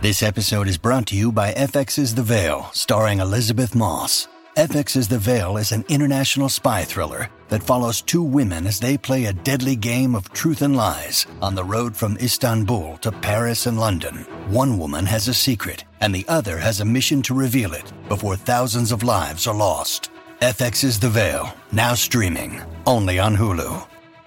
This episode is brought to you by FX's The Veil, starring Elizabeth Moss. FX's The Veil is an international spy thriller that follows two women as they play a deadly game of truth and lies on the road from Istanbul to Paris and London. One woman has a secret, and the other has a mission to reveal it before thousands of lives are lost. FX's The Veil, now streaming, only on Hulu.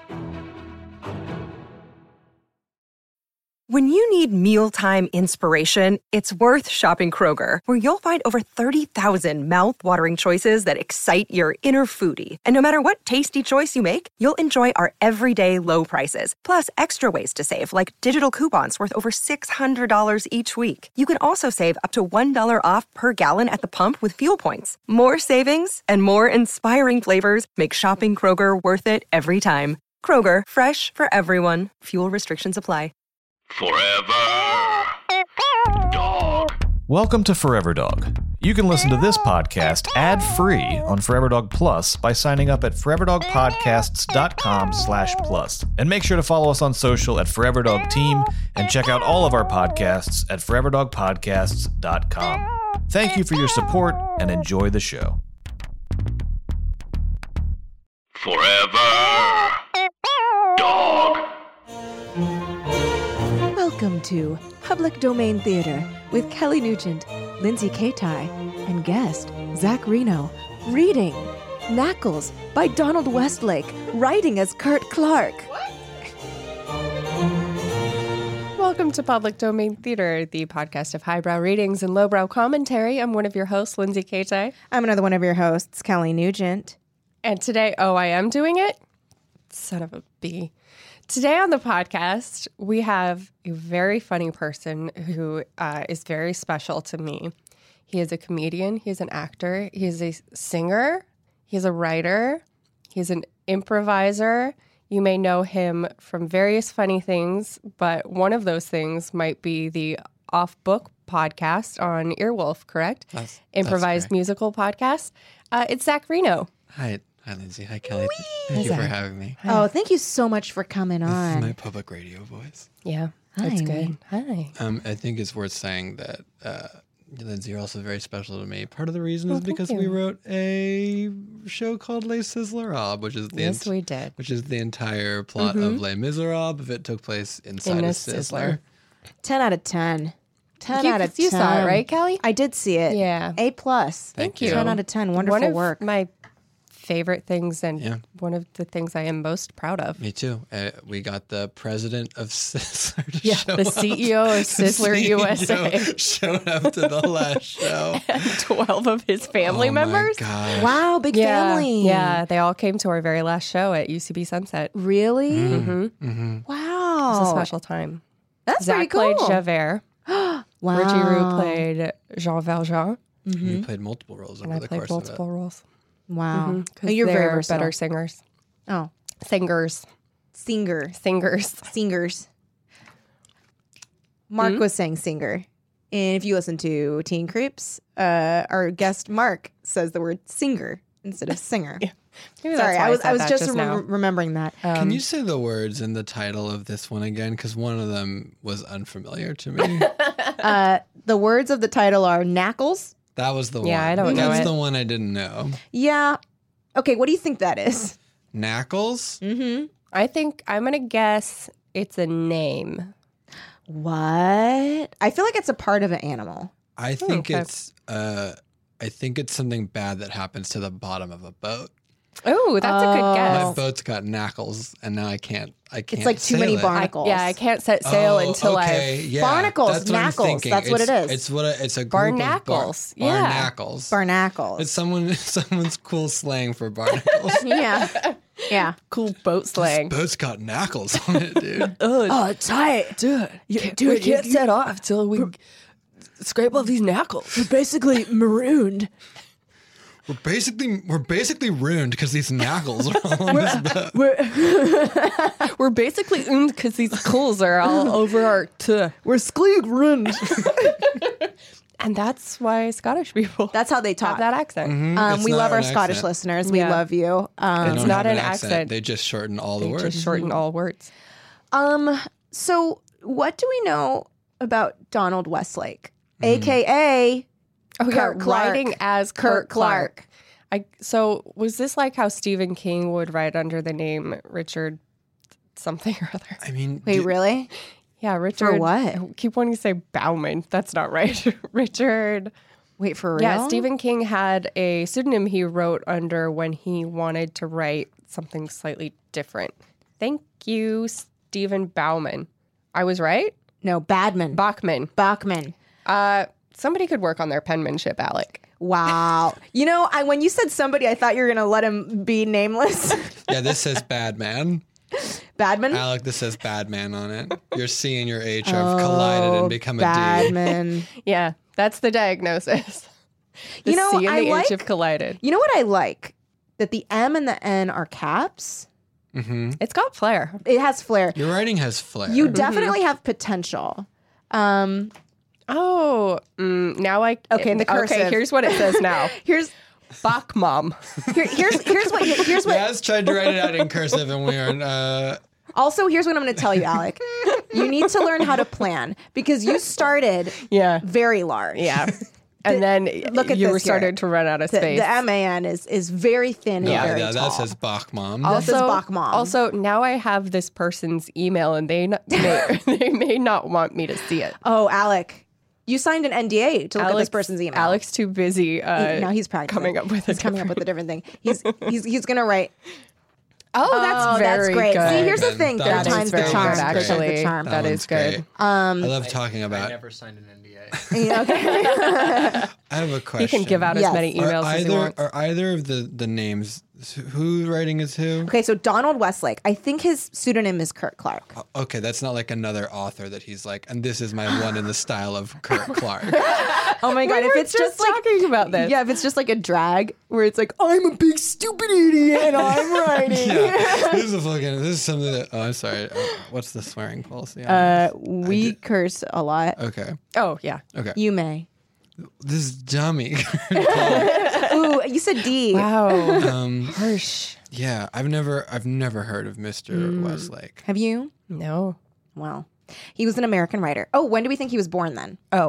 When you need mealtime inspiration, it's worth shopping Kroger, where you'll find over 30,000 mouth-watering choices that excite your inner foodie. And no matter what tasty choice you make, you'll enjoy our everyday low prices, plus extra ways to save, like digital coupons worth over $600 each week. You can also save up to $1 off per gallon at the pump with fuel points. More savings and more inspiring flavors make shopping Kroger worth it every time. Kroger, fresh for everyone. Fuel restrictions apply. Forever Dog. Welcome to Forever Dog. You can listen to this podcast ad-free on Forever Dog Plus by signing up at foreverdogpodcasts.com/plus. And make sure to follow us on social at Forever Dog Team and check out all of our podcasts at foreverdogpodcasts.com. Thank you for your support and enjoy the show. Forever Dog. Welcome to Public Domain Theater with Kelly Nugent, Lindsay Katai, and guest Zach Reno. Reading Knackles by Donald Westlake, writing as Kurt Clark. Welcome to Public Domain Theater, the podcast of highbrow readings and lowbrow commentary. I'm one of your hosts, Lindsay Katai. I'm another one of your hosts, Kelly Nugent. And today, I am doing it? Son of a bee. Today on the podcast, we have a very funny person who is very special to me. He is a comedian. He is an actor. He is a singer. He's a writer. He's an improviser. You may know him from various funny things, but one of those things might be the Off Book podcast on Earwolf, correct? That's Improvised correct. Musical podcast. It's Zach Reno. Hi, Lindsay. Hi, Kelly. Thank you for having me. Oh, thank you so much for coming This is on. my public radio voice. Yeah, Hi, that's man. good. Hi. I think it's worth saying that Lindsay, you're also very special to me. Part of the reason is Oh, thank because you. we wrote a show called Les Miserables, which is Yes, we did. which is the entire plot of Les Miserables if it took place inside In a a Sizzler. 10 out of 10. 10 You- out of 10. you saw it, right, Kelly? I did see it. Yeah. A+. Thank you. 10 out of 10. Wonderful One of work. my favorite things and Yeah. one of the things I am most proud of. Me too. We got the president of Sizzler to Yeah, show the up. CEO of Sizzler The USA. CEO showed up to the last show. And 12 of his family Oh members. My gosh. Wow, big Yeah, family. yeah, they all came to our very last show at UCB Sunset. It Really? Mm-hmm. Wow. was a special time. That's Zach pretty cool. played Javert. Wow. Reggie Roux played Jean Valjean. You played multiple roles And over I the played course multiple of roles. Wow. 'Cause You're very they're versatile. better singers. Oh, Singers. singers. Mark was saying singer. And if you listen to Teen Creeps, our guest Mark says the word singer instead of singer. Maybe Sorry, that's why I was said just that now. remembering that. it. Can you say the words in the title of this one again? Because one of them was unfamiliar to me. The words of the title are Knackles. That was the one. Yeah, I don't know That's it. the one I didn't know. Yeah. Okay, what do you think that is? Knackles? Mm-hmm. I think I'm going to guess it's a name. What? I feel like it's a part of an animal. I think okay. it's something bad that happens to the bottom of a boat. Oh, that's a good My guess. boat's got knackles, and now I can't. It's like too sail many it. barnacles. Yeah, I can't set sail until okay, yeah. Barnacles, That's what I'm knackles, thinking. that's what it is. It's a group Barnacles, of yeah. barnacles. Barnacles. It's someone's cool slang for barnacles. yeah. Yeah. cool boat slang. Boat's got knackles on it, dude. Oh, tight. Dude, we can't set off till we scrape off these knackles. We're basically marooned. We're basically ruined because these knackles are all on this boat. We're basically because these coals are all over our We're skleeg ruined. And that's why Scottish people That's how they have talk. that accent. It's We not love our an Scottish accent. listeners. We Yeah. love you. They It's don't not have an accent. They just shorten all the They words. just shorten all words. So what do we know about Donald Westlake, a.k.a. Oh, yeah, Kurt Clark. writing as Kurt Clark. So was this like how Stephen King would write under the name Richard something or other? I mean, Wait, really? Yeah, Richard. For what? I keep wanting to say Bauman. That's not right. Richard. Wait, for real? Yeah, Stephen King had a pseudonym he wrote under when he wanted to write something slightly different. Thank you, Stephen Bauman. I was right? No, Bachman. Bachman. Somebody could work on their penmanship, Alec. Wow. You know, when you said somebody, I thought you were going to let him be nameless. yeah, this says bad man. Badman? Alec, this says bad man on it. Your C and your H have collided and become a D. Badman. Yeah, that's the diagnosis. The You know, C and I the like- H have collided. You know what I like? That the M and the N are caps. It's got flair. It has flair. Your writing has flair. You definitely have potential. Oh, now I... Okay, the cursive. Okay, here's what it says now. Here's Bach mom. here's what Yaz tried to write it out in cursive and we are... also here's what I'm going to tell you, Alec. You need to learn how to plan because you started Yeah. very large. Yeah. And then Look at you this were here. started to run out of The space. MAN is very thin and very yeah, tall. that says Bach mom. This is Bach mom. Also, now I have this person's email and they may not want me to see it. Oh, Alec, you signed an NDA to look at this person's email. Alec's too busy. Now he's practicing. coming up with He's coming up with a different thing. He's going to write. Oh, that's very great. good. See, here's the Good. thing. That Third is time's the very charm. good, Third time's the actually. charm. That is one's good. great. I love talking I about... never signed an NDA. Yeah, okay. I have a question. He can give out as Yes. many emails as he wants. Are either of the names, who's writing is who? Okay, so Donald Westlake. I think his pseudonym is Kurt Clark. Okay, that's not like another author that he's like, and this is my one in the style of Kurt Clark. Oh my god! We If were it's just like talking about this. yeah, if it's just like a drag where it's like I'm a big stupid idiot and I'm writing. Yeah, this is something that. Oh, I'm sorry. What's the swearing policy? We curse a lot. Okay. Oh, yeah. Okay. You may. This dummy. Ooh, you said D. Wow. Harsh. Yeah, I've never heard of Mr. Westlake. Have you? No. Well, he was an American writer. Oh, when do we think he was born then? Oh.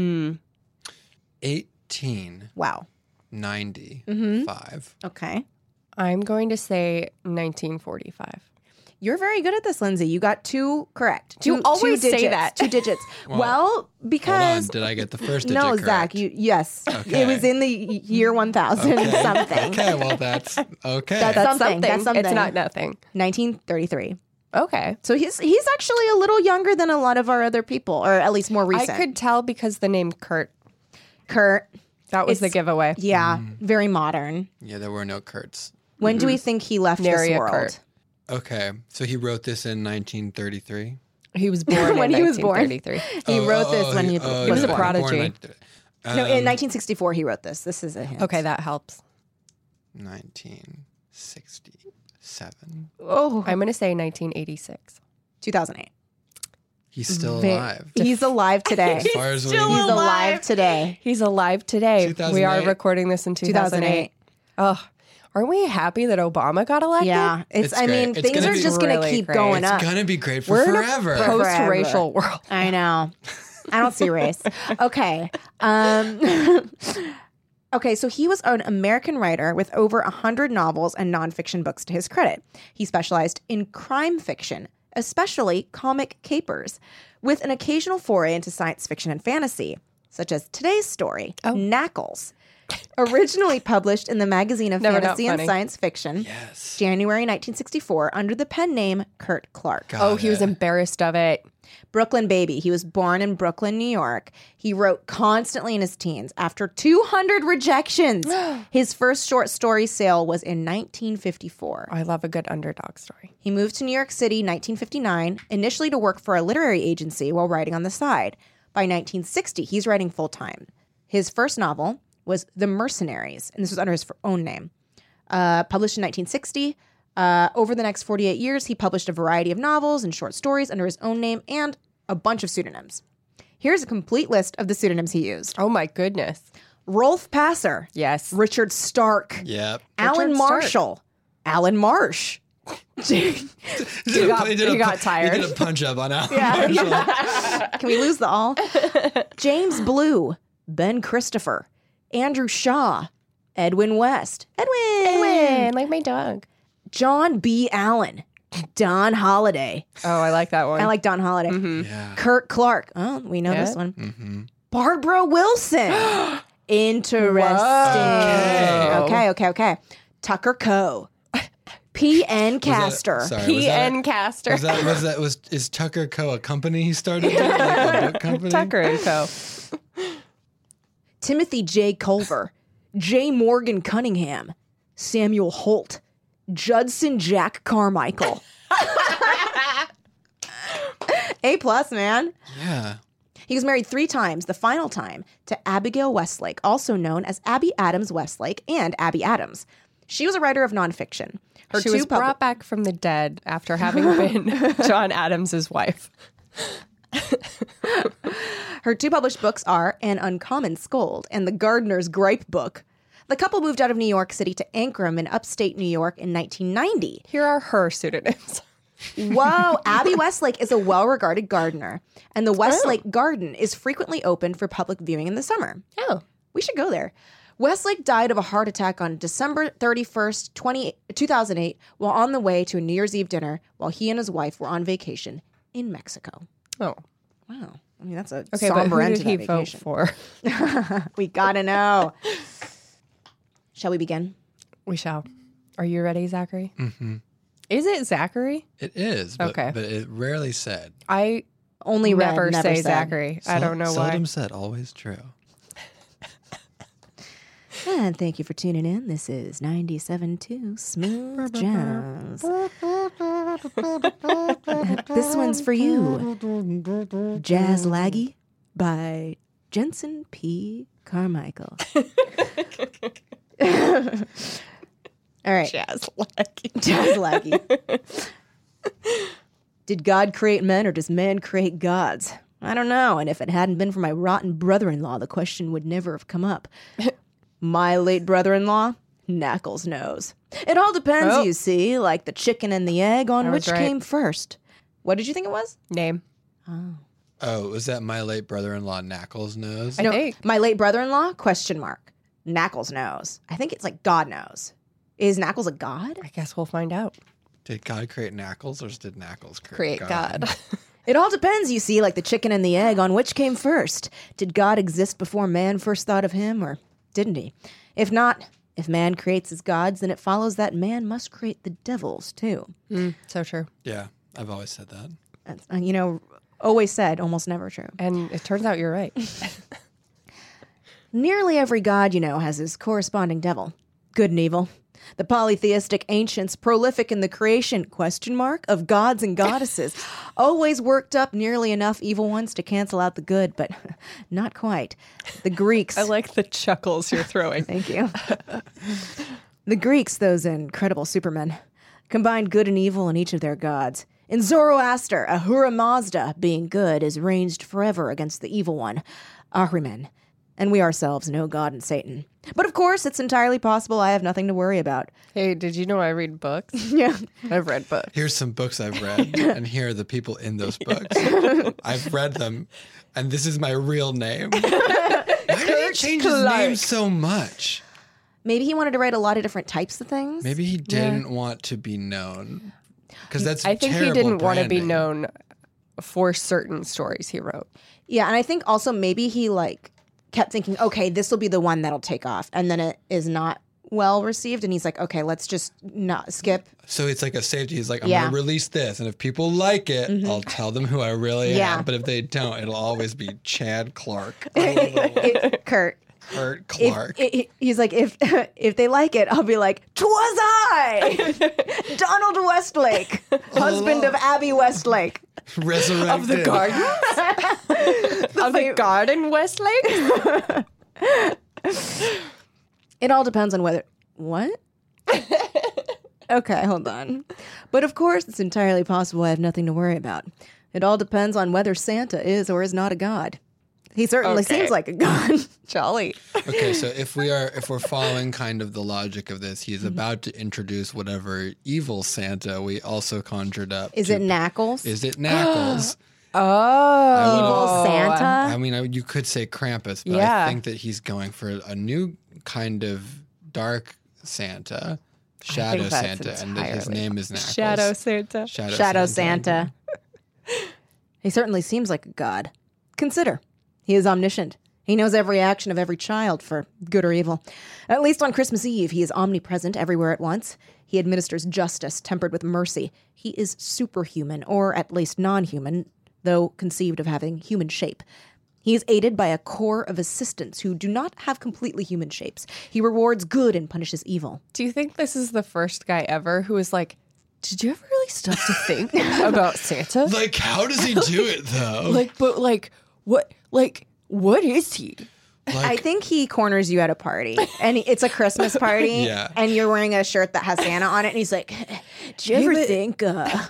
1895. Okay. I'm going to say 1945. You're very good at this, Lindsay. You got two correct. You always say digits, that. 2 digits. Well, Hold on. because Did I get the first digit no, correct? Zach, yes, Okay. it was in the year 1000 something. Okay, well that's okay. That's something. That's something. It's not nothing. 1933. Okay. So he's actually a little younger than a lot of our other people, or at least more recent. I could tell because the name Kurt. Kurt. That was the It's- giveaway. Yeah, very modern. Yeah, there were no Kurtz. When do we think he left Nary this a world? Kurt. Okay, so he wrote this in 1933. He was born When in he was born. 1933. He wrote this when he he was a born. prodigy. Born No, in 1964 he wrote this. This is a hint. Okay, that helps. 1967. Oh, I'm going to say 1986. 2008. He's still alive. He's alive today. As far as we He's know. alive today. He's alive today. We are 2008. recording this in 2008. 2008. Oh, aren't we happy that Obama got elected? Yeah, It's I mean, great. It's things gonna are be just going to really keep great. going It's up. gonna be great for We're in forever. a post-racial world. I know. I don't see race. Okay. Okay, so he was an American writer with over 100 novels and nonfiction books to his credit. He specialized in crime fiction, especially comic capers, with an occasional foray into science fiction and fantasy, such as today's story, Knackles. Originally published in the Magazine of Never not Fantasy and funny. Science Fiction, Yes. January 1964, under the pen name Kurt Clark. Got He was it. embarrassed of it. Brooklyn baby. He was born in Brooklyn, New York. He wrote constantly in his teens. After 200 rejections, his first short story sale was in 1954. I love a good underdog story. He moved to New York City 1959, initially to work for a literary agency while writing on the side. By 1960, he's writing full-time. His first novel was The Mercenaries, and this was under his own name. Published in 1960. Over the next 48 years, he published a variety of novels and short stories under his own name and a bunch of pseudonyms. Here's a complete list of the pseudonyms he used. Oh my goodness. Rolf Passer. Yes. Richard Stark. Yep. Alan Richard Stark. Marshall. Alan Marsh. He got tired. He did a punch up on Al. Can we lose the all? James Blue, Ben Christopher, Andrew Shaw, Edwin West, Edwin, like my dog. John B. Allen, Don Holliday. Oh, I like that one. I like Don Holliday. Yeah. Kurt Clark. Oh, we know this one. Mm-hmm. Barbara Wilson. Interesting. Okay. Tucker Coe. P.N. Castor. P.N. Castor. Is Tucker Co. a company he started? Like a book company? Tucker and Co. Timothy J. Culver. J. Morgan Cunningham. Samuel Holt. Judson Jack Carmichael. A+, man. Yeah. He was married 3 times, the final time to Abigail Westlake, also known as Abby Adams Westlake and Abby Adams. She was a writer of nonfiction. She was brought back from the dead after having been John Adams' wife. Her 2 published books are An Uncommon Scold and The Gardener's Gripe Book. The couple moved out of New York City to Ankrum in upstate New York in 1990. Here are her pseudonyms. Whoa, Abby Westlake is a well-regarded gardener, and the Westlake Garden is frequently open for public viewing in the summer. Oh. We should go there. Westlake died of a heart attack on December 31st, 2008, while on the way to a New Year's Eve dinner while he and his wife were on vacation in Mexico. Oh. Wow. I mean, that's a Okay, somber but who end did to he that vote vacation. for? We gotta know. Shall we begin? We shall. Are you ready, Zachary? Mm-hmm. Is it Zachary? It is, but, Okay. but it rarely said. I Only read, never say said. Zachary. I don't know Seldom why. said, always true. And thank you for tuning in. This is 97.2 Smooth Jazz. This one's for you. Jazz Laggy by Jensen P. Carmichael. All right. Jazz Laggy. Jazz Laggy. Did God create men or does man create gods? I don't know. And if it hadn't been for my rotten brother-in-law, the question would never have come up. My late brother-in-law, Knackles knows. It all depends, Oh. you see, like the chicken and the egg on That which was right. came first. What did you think it was? Name. Oh, was that my late brother-in-law Knackles knows? I think. My late brother-in-law, question mark. Knackles knows. I think it's like God knows. Is Knackles a god? I guess we'll find out. Did God create Knackles or did Knackles Create God. It all depends, you see, like the chicken and the egg on which came first. Did God exist before man first thought of him, or didn't he? If not, if man creates his gods, then it follows that man must create the devils, too. So true. Yeah, I've always said that. That's, always said, almost never true. And it turns out you're right. Nearly every god, has his corresponding devil. Good and evil. The polytheistic ancients, prolific in the creation, of gods and goddesses, always worked up nearly enough evil ones to cancel out the good, but not quite. The Greeks... I like the chuckles you're throwing. Thank you. The Greeks, those incredible supermen, combined good and evil in each of their gods. In Zoroaster, Ahura Mazda, being good, is ranged forever against the evil one, Ahriman. And we ourselves know God and Satan. But of course, it's entirely possible I have nothing to worry about. Hey, did you know I read books? Yeah. I've read books. Here's some books I've read, and here are the people in those books. I've read them, and this is my real name. Why did he change his name so much? Maybe he wanted to write a lot of different types of things. Maybe he didn't want to be known. Because that's I think he terrible didn't want to be branding. known for certain stories he wrote. Yeah, and I think also maybe he kept thinking, okay, this will be the one that'll take off. And then it is not well received. And he's like, okay, let's just not skip. So it's like a safety. He's like, I'm Yeah. going to release this. And if people like it, I'll tell them who I really Yeah. am. But if they don't, it'll always be Chad Clark. Kurt. Kurt Clark. He's like, if they like it, I'll be like, 'twas I, Donald Westlake, husband of Abby Westlake. Resurrected. Of the garden? Of the garden, Westlake? It all depends on whether... What? Okay, hold on. But of course, it's entirely possible I have nothing to worry about. It all depends on whether Santa is or is not a god. He certainly Okay. seems like a god. Jolly. Okay, so if we're following kind of the logic of this, he's about to introduce whatever evil Santa we also conjured up. Is it Knuckles? Is it Knuckles? Oh. Evil Santa? I mean, you could say Krampus, but Yeah. I think that he's going for a new kind of dark Santa, Shadow that's Santa, and that his entirely name is Knuckles. Shadow Santa. Shadow Santa. He certainly seems like a god. Consider, he is omniscient. He knows every action of every child, for good or evil. At least on Christmas Eve, he is omnipresent everywhere at once. He administers justice tempered with mercy. He is superhuman, or at least non-human, though conceived of having human shape. He is aided by a corps of assistants who do not have completely human shapes. He rewards good and punishes evil. Do you think this is the first guy ever who was like, did you ever really stop to think about Santa? Like, how does he do it though? What is he? I think he corners you at a party, and it's a Christmas party, Yeah. and you're wearing a shirt that has Santa on it, and he's like, "Do you ever but- think?"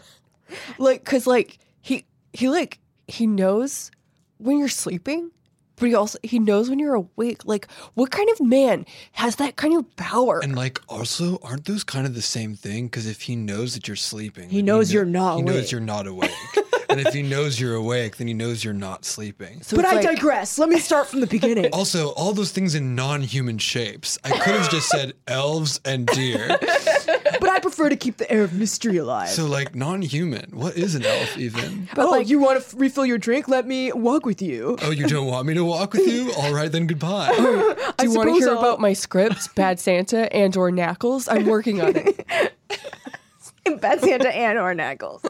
He knows when you're sleeping, but he knows when you're awake. Like, what kind of man has that kind of power? And like, also, aren't those kind of the same thing? Because if he knows that you're sleeping, He knows you're not He awake. knows you're not awake. And if he knows you're awake, then he knows you're not sleeping. So But it's I like- digress. Let me start from the beginning. Also, all those things in non-human shapes. I could have just said elves and deer. But I prefer to keep the air of mystery alive. So like non-human. What is an elf even? But you want to refill your drink? Let me walk with you. Oh, you don't want me to walk with you? All right, then goodbye. Do you want to suppose hear I'll- about my scripts, Bad Santa and or Knuckles? I'm working on it. Bad Santa and or Knuckles.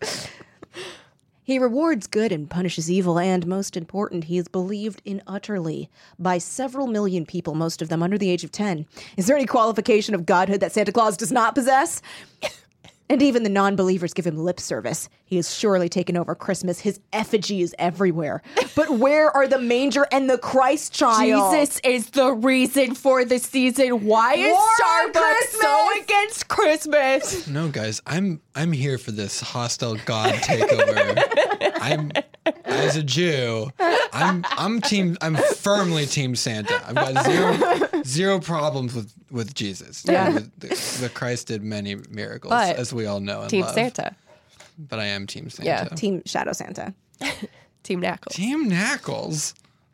He rewards good and punishes evil, and most important, he is believed in utterly by several million people, most of them under the age of 10. Is there any qualification of godhood that Santa Claus does not possess? And even the non-believers give him lip service. He has surely taken over Christmas. His effigy is everywhere. But where are the manger and the Christ child? Jesus is the reason for the season. Why is War on Starbucks so Christmas! against Christmas? No, guys, I'm here for this hostile god takeover. I'm as a Jew, I'm firmly team Santa. I've got zero problems with Jesus. Yeah. The Christ did many miracles, But as we all know and Team love. Santa. But I am team Santa. Yeah, Team Shadow Santa. Team Knuckles. Team Knuckles.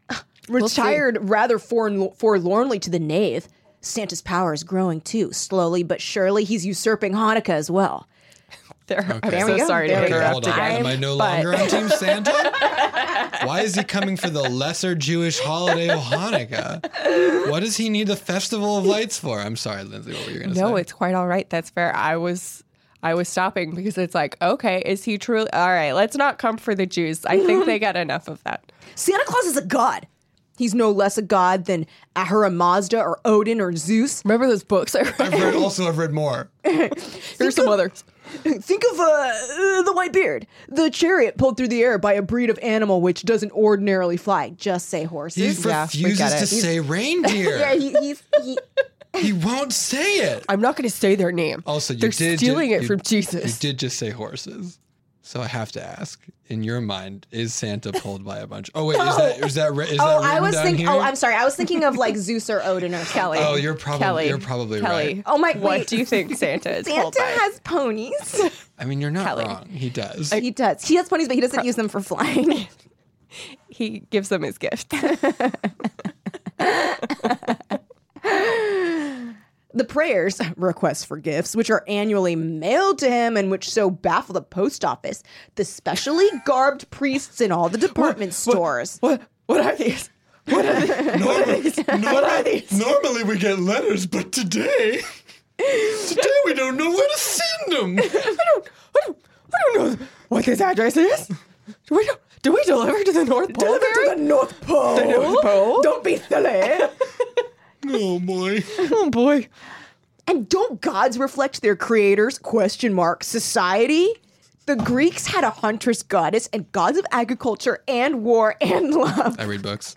Retired rather forlornly to the nave, Santa's power is growing too. Slowly but surely, he's usurping Hanukkah as well. I'm There we so go. sorry There to we go. Okay, interrupt hold on. again. Am I no but- longer on Team Santa? Why is he coming for the lesser Jewish holiday of Hanukkah? What does he need the Festival of Lights for? I'm sorry, Lindsay, what were you going to say? No, it's quite all right. That's fair. I was stopping because it's like, okay, is he truly all right? Let's not come for the Jews. I think they got enough of that. Santa Claus is a god. He's no less a god than Ahura Mazda or Odin or Zeus. Remember those books I read? I've read more. Here's some others. Think of the white beard, the chariot pulled through the air by a breed of animal which doesn't ordinarily fly. Just say He horses. Yeah, we refuses get it. to say reindeer. Yeah, he He won't say it. I'm not going to say their name. Also, you they're did stealing it you- from You Jesus. did just say horses. So I have to ask, in your mind, is Santa pulled by a bunch? Oh wait, is that Oh, written I was down thinking. here? Oh, I'm sorry. I was thinking of like Zeus or Odin or Kelly. Oh, you're probably Kelly. right. Oh my! What wait. do you think Santa is pulled Santa by? has ponies. I mean, you're not Kelly. wrong. He does. He does. He has ponies, but he doesn't use them for flying. He gives them his gift. The prayers, requests for gifts, which are annually mailed to him and which so baffle the post office, the specially garbed priests in all the department stores. What are these? Normally we get letters, but today we don't know where to send them. I don't know what this address is. Do we deliver to the North Pole? Deliver to the North Pole. The North Pole? Don't be silly. Oh boy. Oh boy. And don't gods reflect their creators? ? Society? The Greeks had a huntress goddess and gods of agriculture and war and love. I read books.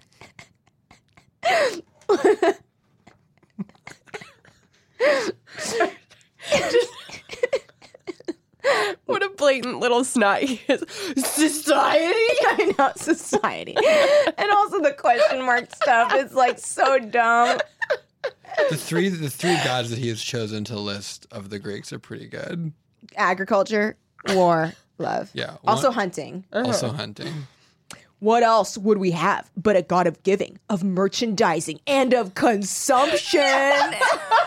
What a blatant little snot. He is society. I know, society. And also the question mark stuff is like so dumb. The three gods that he has chosen to list of the Greeks are pretty good. Agriculture, war, love. Yeah. Also hunting. Also hunting. What else would we have but a god of giving, of merchandising, and of consumption? Okay.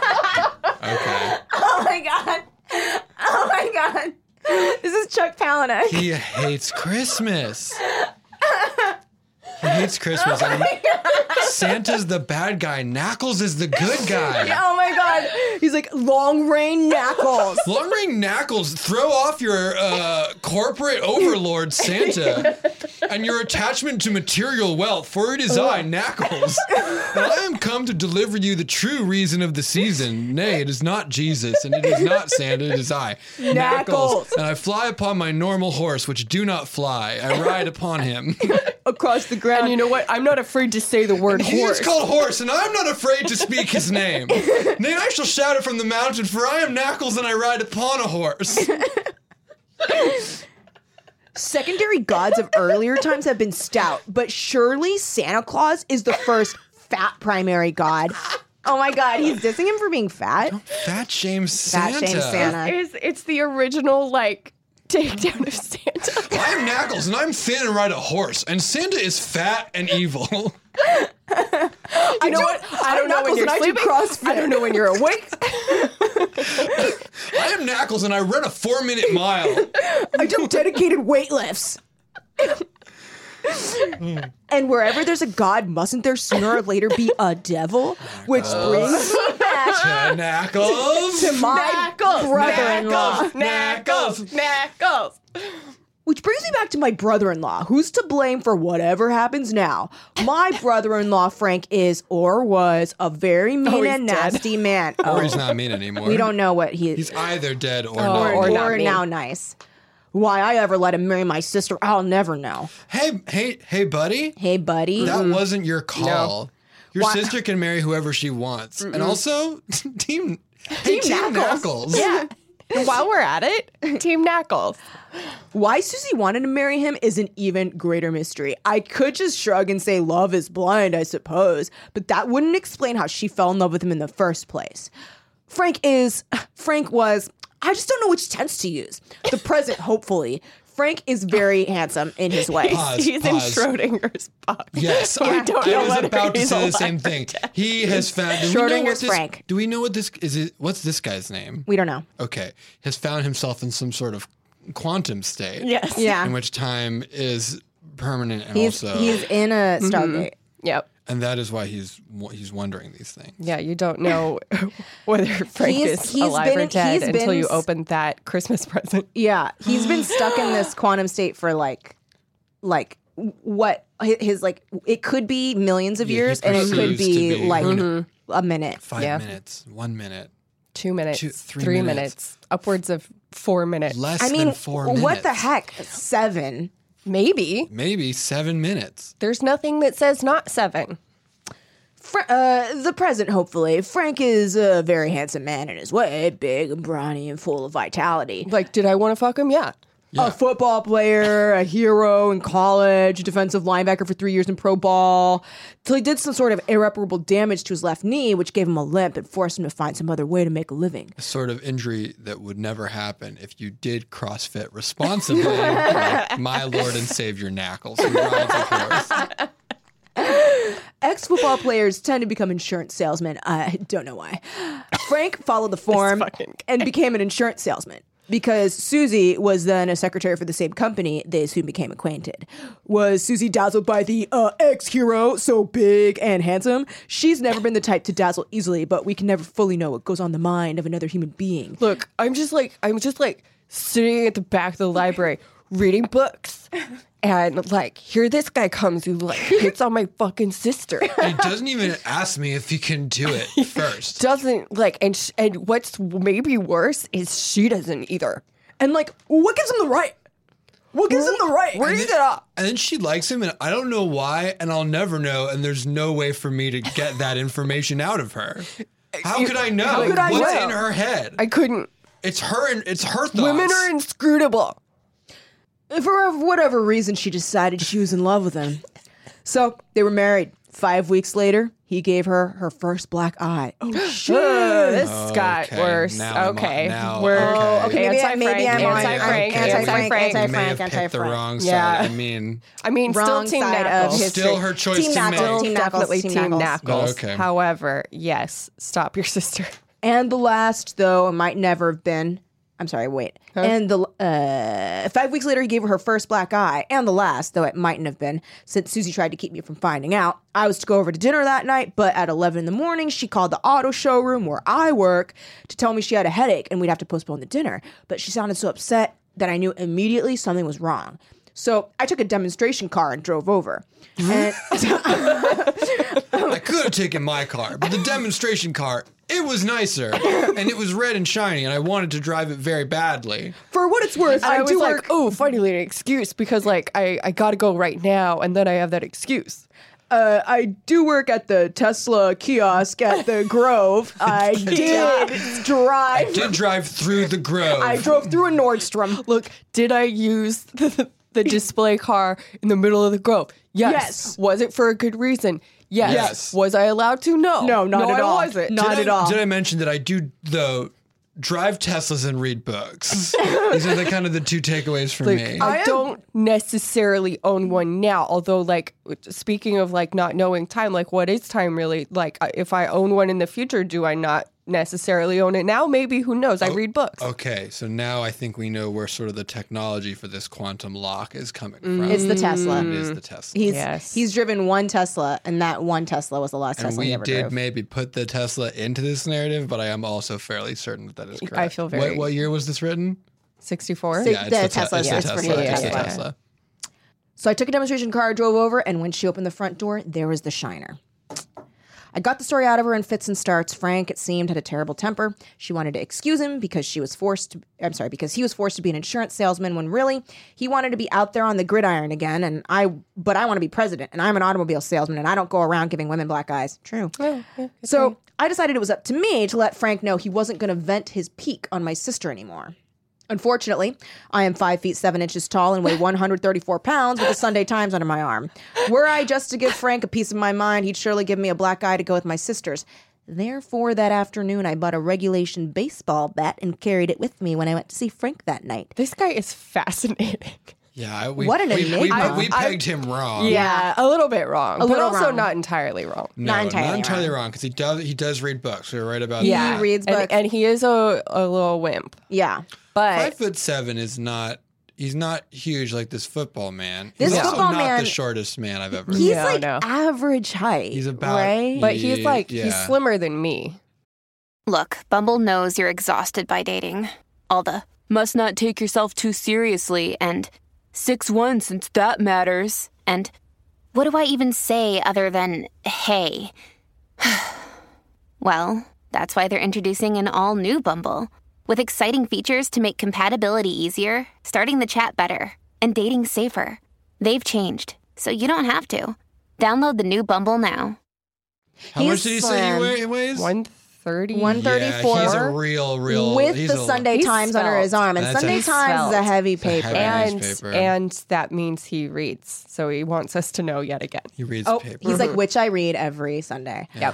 Oh my god. Oh my god. This is Chuck Palahniuk. He hates Christmas. He hates Christmas. And Santa's the bad guy. Knuckles is the good guy. Oh my god. He's like, long range Knuckles. Long range Knuckles, throw off your corporate overlord Santa and your attachment to material wealth, for it is I, Knuckles, and I am come to deliver you the true reason of the season. Nay, it is not Jesus, and it is not Santa, it is I, Knuckles. And I fly upon my normal horse, which do not fly. I ride upon him. Across the ground. And you know what? I'm not afraid to say the word He horse. is called Horse, and I'm not afraid to speak his name. Nay, I shall shout it from the mountain, for I am Knuckles, and I ride upon a horse. Secondary gods of earlier times have been stout, but surely Santa Claus is the first fat primary god. Oh my god, he's dissing him for being fat? Fat shame Santa. Fat shame Santa. It's the original, like, takedown of Santa. I'm Knuckles, and I'm thin and ride a horse, and Santa is fat and evil. You know what? I don't know when you're sleeping. I don't know when you're awake. I am Knuckles, and I run a 4-minute mile. I do dedicated weightlifts. And wherever there's a god, mustn't there sooner or later be a devil? Which brings me back Knuckles. to my brother-in-law. Knuckles. Which brings me back to my brother-in-law, who's to blame for whatever happens now. My brother-in-law, Frank, is or was a very mean and nasty man. Or he's not mean anymore. We don't know what he is. He's either dead or Or, not. or not or mean. now nice. Why I ever let him marry my sister, I'll never know. Hey, buddy. Hey, buddy. That wasn't your call. Your Why- sister can marry whoever she wants. And also, Team Knuckles. Knuckles. Yeah. And while we're at it, Team Knuckles. Why Susie wanted to marry him is an even greater mystery. I could just shrug and say love is blind, I suppose, but that wouldn't explain how she fell in love with him in the first place. Frank was, I just don't know which tense to use. The present, hopefully. Frank is very handsome in his way. Pause. He's in Schrodinger's puppy. Yes, We I don't know was whether about to he's say the alive same or thing. dead. He has found. Schrodinger's Frank. Do we know what this is? What's this guy's name? We don't know. Okay, has found himself in some sort of quantum state. Yes. Yeah. In which time is permanent and He's also, in a Stargate. Yep. and that is why he's wondering these things. Yeah, you don't know whether Frank is alive or dead until you open that Christmas present. Yeah, he's been stuck in this quantum state for like what his like it could be millions of Yeah, he years and it could perceives to be be- like a minute. 5 Yeah. minutes, 1 minute, 2 minutes, 3 3 minutes. minutes, upwards of 4 minutes. less I mean, than 4 minutes. what the heck? 7. Maybe. Maybe 7 minutes. There's nothing that says not 7. The present, hopefully. Frank is a very handsome man in his way, big and brawny and full of vitality. Like, did I want to fuck him? Yeah. A football player, a hero in college, a defensive linebacker for 3 years in pro ball, till he did some sort of irreparable damage to his left knee, which gave him a limp and forced him to find some other way to make a living. A sort of injury that would never happen if you did CrossFit responsibly, like my Lord and Savior Knuckles, who rides a horse. Ex-football players tend to become insurance salesmen. I don't know why. Frank followed the form fucking and became an insurance salesman. Because Susie was then a secretary for the same company, they soon became acquainted. Was Susie dazzled by the ex-hero, so big and handsome? She's never been the type to dazzle easily, but we can never fully know what goes on the mind of another human being. Look, I'm just like sitting at the back of the library reading books. And like, here this guy comes who like hits on my fucking sister. He doesn't even ask me if he can do it first. Doesn't like, and what's maybe worse is she doesn't either. And like, what gives him the right? What gives him the right? Where do you get up? And then she likes him, and I don't know why, and I'll never know, and there's no way for me to get that information out of her. How could I know? How could I What's know? in her head? I couldn't. It's her thoughts. Women are inscrutable. For whatever reason, she decided she was in love with him. So they were married. 5 weeks later, he gave her her first black eye. Oh, shit. This got Okay, worse. now Okay. now- We're okay. Okay, maybe anti-Frank, I'm on- anti-Frank, I'm anti-Frank. You may have picked the wrong side. Yeah. I mean, still Wrong Team side of Knuckles. history. still her choice Team to Knuckles, make. Team Definitely Team Team Knuckles. Knuckles. Okay. However, yes, stop your sister. And the last, though, it might never have been. I'm sorry, wait. Huh? And the 5 weeks later, he gave her her first black eye. And the last, though it mightn't have been, since Susie tried to keep me from finding out. I was to go over to dinner that night, but at 11 in the morning, she called the auto showroom where I work to tell me she had a headache and we'd have to postpone the dinner. But she sounded so upset that I knew immediately something was wrong. So I took a demonstration car and drove over. And I could have taken my car, but the demonstration car, it was nicer. And it was red and shiny, and I wanted to drive it very badly. for what it's worth, I I was do like, work. oh, finally an excuse because like I gotta go right now, and then I have that excuse. I do work at the Tesla kiosk at the Grove. I did drive. Did drive through the grove. I drove through a Nordstrom. Look, did I use the display car in the middle of the Grove? Yes. Was it for a good reason? Yes. Yes. Was I allowed to? No. No, not at all. I wasn't. Not Did at all. Did I mention that I do, though, drive Teslas and read books? These are the kind of the two takeaways for me. I don't necessarily own one now, although like speaking of like not knowing time, like what is time really? Like if I own one in the future, do I not necessarily own it now? Maybe, who knows? I read books. Okay, so now I think we know where sort of the technology for this quantum lock is coming from. It's the Tesla. It is the Tesla. He's driven one Tesla, and that one Tesla was the last And Tesla he we ever did drove. maybe put the Tesla into this narrative, but I am also fairly certain that that is correct. I feel very- What year was this written? 64? So- Yeah, it's the the Tesla, Tesla. yeah, It's the it's Tesla. pretty- It's the yeah. Tesla. So I took a demonstration car, drove over, and when she opened the front door, there was the Shiner. I got the story out of her in fits and starts. Frank, it seemed, had a terrible temper. She wanted to excuse him because he was forced to be an insurance salesman when really he wanted to be out there on the gridiron again. But I want to be president, and I'm an automobile salesman, and I don't go around giving women black eyes. True. So I decided it was up to me to let Frank know he wasn't going to vent his pique on my sister anymore. Unfortunately, I am 5 feet 7 inches tall and weigh 134 pounds with the Sunday Times under my arm. Were I just to give Frank a piece of my mind, he'd surely give me a black eye to go with my sister's. Therefore, that afternoon, I bought a regulation baseball bat and carried it with me when I went to see Frank that night. This guy is fascinating. Yeah, What an enigma. we pegged him wrong. Yeah, a little bit wrong, but little also wrong. not entirely wrong. No, Not entirely wrong because he does read books. We were right about He that. reads And, books. and he is a little wimp, Yeah. but 5'7" is not. He's not huge like this football man. This He's also football not man- the shortest man I've ever. He's No, like no. average height. He's about- right? but he's like he's Yeah. slimmer than me. Look, Bumble knows you're exhausted by dating. All the must not take yourself too seriously and 6'1" since that matters. And what do I even say other than hey? Well, that's why they're introducing an all-new Bumble with exciting features to make compatibility easier, starting the chat better, and dating safer. They've changed, so you don't have to. Download the new Bumble now. How He's much did he say slim. he weighs? 130. 134. Yeah, he's a real. with he's the a- Sunday He's Times under his svelte. arm. And That's Sunday a- Times is a svelte. heavy It's a paper. heavy and newspaper. and that means he reads, so he wants us to know yet again. He reads Oh, paper. he's like, which I read every Sunday. Yep.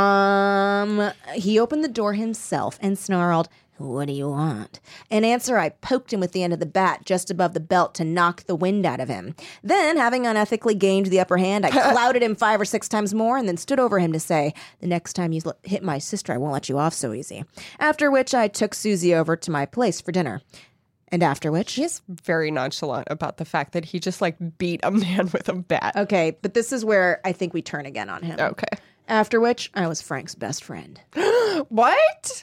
He opened the door himself and snarled, "What do you want?" In answer, I poked him with the end of the bat just above the belt to knock the wind out of him. Then, having unethically gained the upper hand, I clouted him 5 or 6 times more and then stood over him to say, "The next time you hit my sister, I won't let you off so easy." After which, I took Susie over to my place for dinner. And after which... He is very nonchalant about the fact that he just like beat a man with a bat. Okay, but this is where I think we turn again on him. Okay. After which, I was Frank's best friend. What?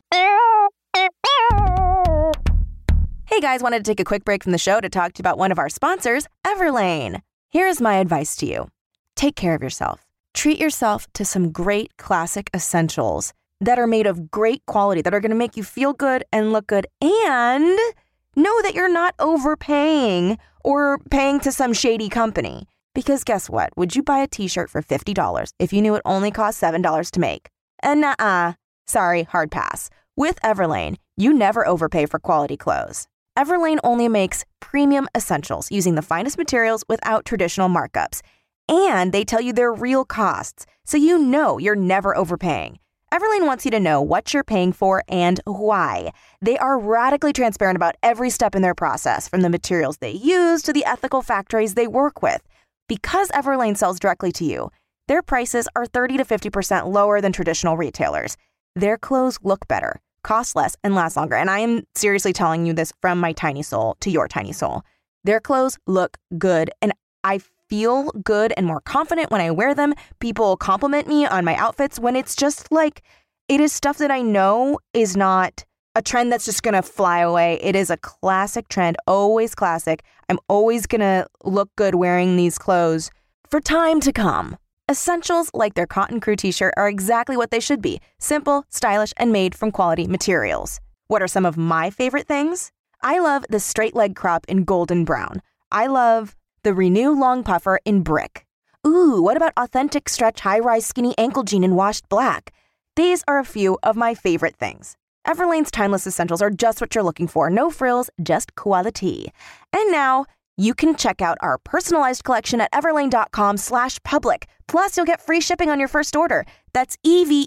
Hey guys, wanted to take a quick break from the show to talk to you about one of our sponsors, Everlane. Here's my advice to you. Take care of yourself. Treat yourself to some great classic essentials that are made of great quality, that are going to make you feel good and look good, and know that you're not overpaying or paying to some shady company. Because guess what? Would you buy a t-shirt for $50 if you knew it only cost $7 to make? Nuh-uh. Sorry, hard pass. With Everlane, you never overpay for quality clothes. Everlane only makes premium essentials using the finest materials without traditional markups. And they tell you their real costs, so you know you're never overpaying. Everlane wants you to know what you're paying for and why. They are radically transparent about every step in their process, from the materials they use to the ethical factories they work with. Because Everlane sells directly to you, their prices are 30 to 50% lower than traditional retailers. Their clothes look better, cost less, and last longer. And I am seriously telling you this from my tiny soul to your tiny soul. Their clothes look good, and I feel good and more confident when I wear them. People compliment me on my outfits when it's just like, it is stuff that I know is not a trend that's just going to fly away. It is a classic trend, always classic. I'm always going to look good wearing these clothes for time to come. Essentials like their Cotton Crew t-shirt are exactly what they should be. Simple, stylish, and made from quality materials. What are some of my favorite things? I love the straight leg crop in golden brown. I love the Renew Long Puffer in brick. Ooh, what about authentic stretch high-rise skinny ankle jean in washed black? These are a few of my favorite things. Everlane's timeless essentials are just what you're looking for. No frills, just quality. And now you can check out our personalized collection at everlane.com/public. Plus, you'll get free shipping on your first order. That's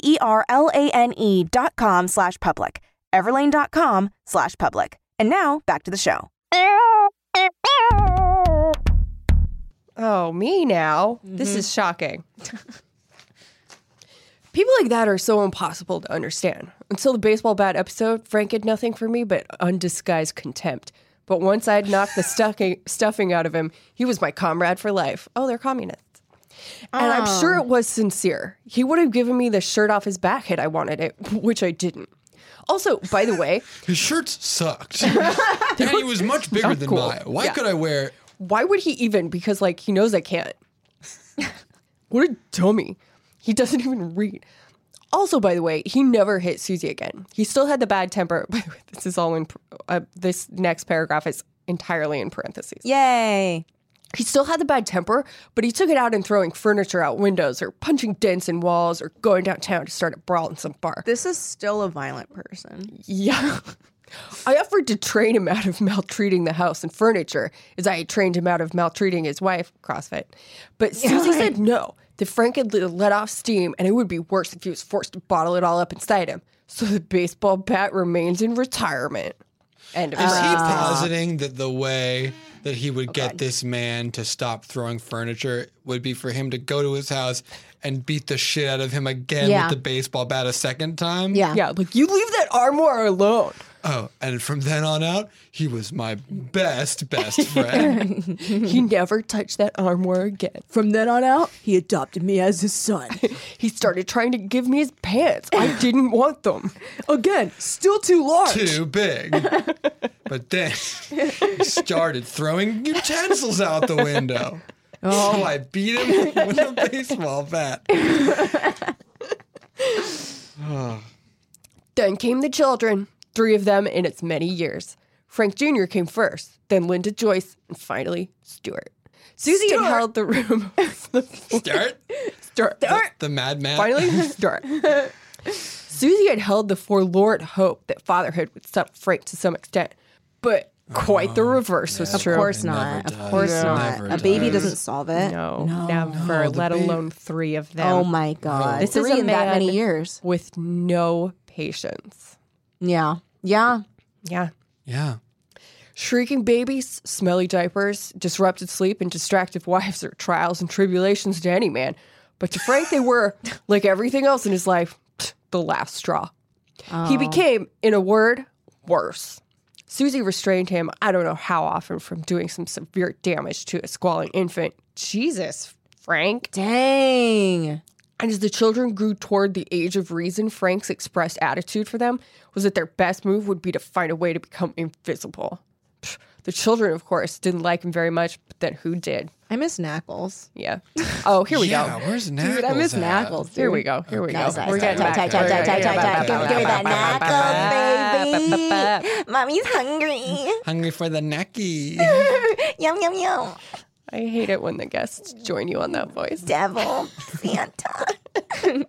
everlane.com/public. everlane.com/public. And now back to the show. Oh, me now? This is shocking. People like that are so impossible to understand. Until the baseball bat episode, Frank had nothing for me but undisguised contempt. But once I'd knocked the stuffing out of him, he was my comrade for life. Oh, they're communists. And I'm sure it was sincere. He would have given me the shirt off his back had I wanted it, which I didn't. Also, by the way, his shirts sucked. And he was much bigger than mine. Why could I wear... Why would he even? Because, like, he knows I can't. What a dummy. He doesn't even read. Also, by the way, he never hit Susie again. He still had the bad temper. By the way, this is all in... this next paragraph is entirely in parentheses. Yay. He still had the bad temper, but he took it out in throwing furniture out windows or punching dents in walls or going downtown to start a brawl in some bar. This is still a violent person. Yeah. I offered to train him out of maltreating the house and furniture, as I had trained him out of maltreating his wife, CrossFit. But Susie said no, that Frank had let off steam, and it would be worse if he was forced to bottle it all up inside him. So the baseball bat remains in retirement. End of Is he positing that the way that he would get this man to stop throwing furniture would be for him to go to his house and beat the shit out of him again with the baseball bat a second time? Yeah, like, you leave that armoire alone. Oh, and from then on out, he was my best friend. He never touched that armoire again. From then on out, he adopted me as his son. He started trying to give me his pants. I didn't want them. Again, still too large. Too big. But then he started throwing utensils out the window. So I beat him with a baseball bat. Then came the children. 3 of them in as many years. Frank Jr. came first, then Linda Joyce, and finally Stuart. Susie had held the room. Stuart. The madman. Finally, Stuart. Susie had held the forlorn hope that fatherhood would settle Frank to some extent, but quite the reverse was true. Of course not. Of course not. A baby doesn't solve it. No, never. Let alone 3 of them. Oh my God. This 3 is a in that man many years with no patience. Yeah. Shrieking babies, smelly diapers, disrupted sleep, and distracted wives are trials and tribulations to any man. But to Frank, they were, like everything else in his life, the last straw. He became, in a word, worse. Susie restrained him, I don't know how often, from doing some severe damage to a squalling infant. Jesus, Frank. Dang. And as the children grew toward the age of reason, Frank's expressed attitude for them was that their best move would be to find a way to become invisible. The children, of course, didn't like him very much, but then who did? I miss Knuckles. Yeah. Oh, here we go. Where's Knuckles? Dude, I miss Knuckles. Here we go. Here we go. We're getting back. Give me that Knuckles, baby. Mommy's hungry. Hungry for the necky. Yum, yum, yum. I hate it when the guests join you on that voice. Devil. Santa.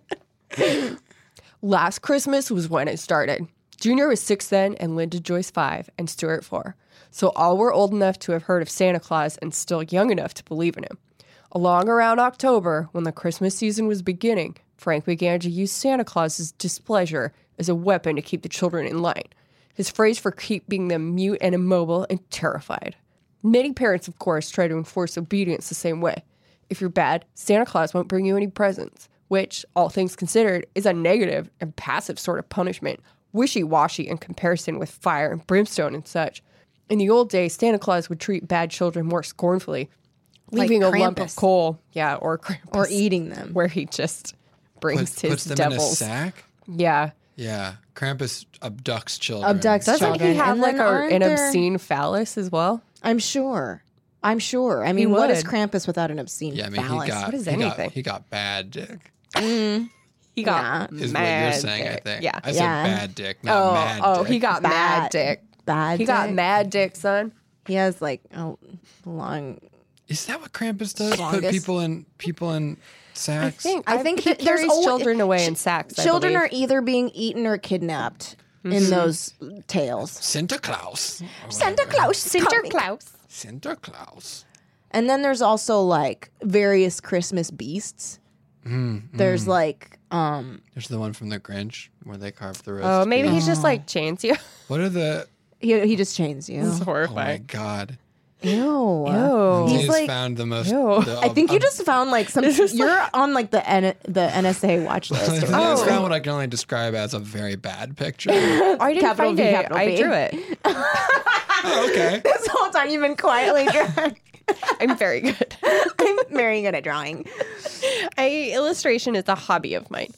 Last Christmas was when it started. Junior was 6 then, and Linda Joyce 5, and Stuart 4. So all were old enough to have heard of Santa Claus and still young enough to believe in him. Along around October, when the Christmas season was beginning, Frank began to use Santa Claus's displeasure as a weapon to keep the children in line. His phrase for keeping them mute and immobile and terrified. Many parents, of course, try to enforce obedience the same way. If you're bad, Santa Claus won't bring you any presents, which, all things considered, is a negative and passive sort of punishment, wishy-washy in comparison with fire and brimstone and such. In the old days, Santa Claus would treat bad children more scornfully, leaving Like a lump of Krampus. coal, or Krampus, Or eating them. where he just brings his Puts them devils. in a sack? Yeah. Yeah. Krampus abducts children. Abducts Doesn't children. he have And like then aren't an there- obscene phallus as well? I'm sure. I mean, what is would. Krampus without an obscene Yeah, I mean, phallus? What is he got, anything? he got bad dick, He got is mad what you're saying, dick. I think. Yeah. I said Yeah. bad dick, not mad dick. he got mad dick. Bad He got dick. mad dick, son. He has like a long. Is that what Krampus does? Put Longest. people in sacks? I think he there's carries always- children away in sacks. I Children believe. are either being eaten or kidnapped in those tales. Santa Claus. Santa Claus, Santa Claus. Santa Claus. And then there's also like various Christmas beasts. There's like There's the one from the Grinch where they carved the roast. Oh, maybe beef. he's just like chains you. What are the? he just chains you. It's Oh my horrifying. God! Ew. Ew. He's He's like. found the most. Ew. the- I think you just found like some. You're on like the NSA watch list. I Or just something. found what I can only describe as a very bad picture. I didn't Capital find V, it. capital I B. drew it. Oh, okay. This whole time you've been quietly drawing. I'm very good. I'm very good at drawing. Illustration is a hobby of mine.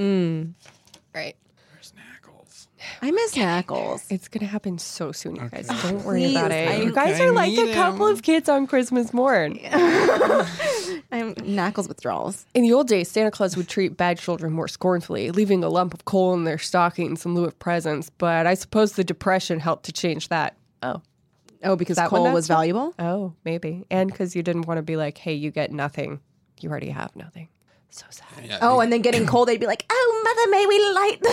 Right. Where's Knuckles? I miss Knuckles. It's gonna happen so soon, you guys. Don't worry Please, about it. You I guys are like need a couple him. of kids on Christmas morn. I'm Knuckles withdrawals. In the old days, Santa Claus would treat bad children more scornfully, leaving a lump of coal in their stockings in lieu of presents. But I suppose the Depression helped to change that. Oh, because That one coal not was so- valuable? Oh, maybe. And because you didn't want to be like, hey, you get nothing. You already have nothing. So sad. Yeah, Oh, and then getting cold, they'd be like, "Oh, mother, may we light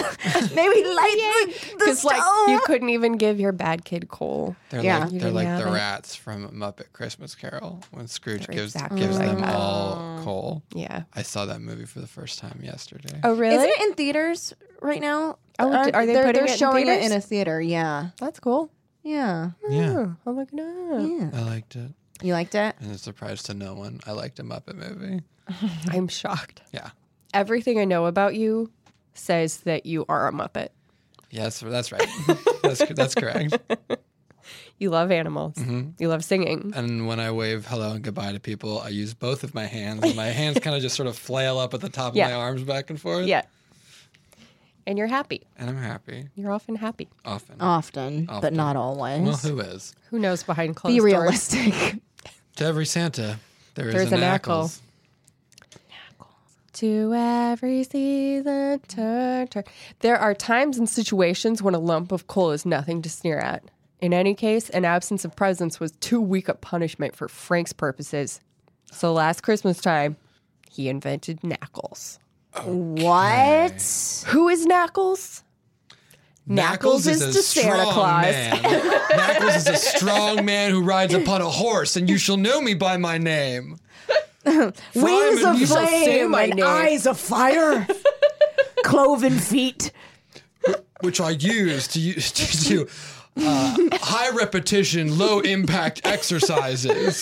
the Because stove?" like you couldn't even give your bad kid coal. They're Yeah. like You they're didn't like have the it. rats from Muppet Christmas Carol when Scrooge They're gives exactly gives like them that. all coal. Yeah. I saw that movie for the first time yesterday. Oh, really? Isn't it in theaters right now? Oh, are they putting they're it in showing it theaters? in a theater? Yeah, That's cool. yeah, Yeah, Oh, I'll look it up. yeah. I liked it, You liked it? and a surprise to no one. I liked a Muppet movie. I'm shocked. Yeah, Everything I know about you says that you are a Muppet. yes, that's right. that's correct. You love animals. You love singing. And when I wave hello and goodbye to people, I use both of my hands. And my hands kind of just sort of flail up at the top Yeah. of my arms back and forth. Yeah. And you're happy. And I'm happy. You're often happy. Often. Often, but Often. not always. Well, who is? Who knows behind closed Be doors? realistic. To every Santa, there is There's a a knackle. Knuckles. To every season, turn. There are times and situations when a lump of coal is nothing to sneer at. In any case, an absence of presents was too weak a punishment for Frank's purposes. So last Christmas time, he invented Knuckles. What? Who is Knuckles? Knuckles is a to Santa strong Claus. Man. Knuckles is a strong man who rides upon a horse, and you shall know me by my name. Wings of you shall say flame my and name. eyes of fire. Cloven feet. Which I use to do high repetition, low impact exercises.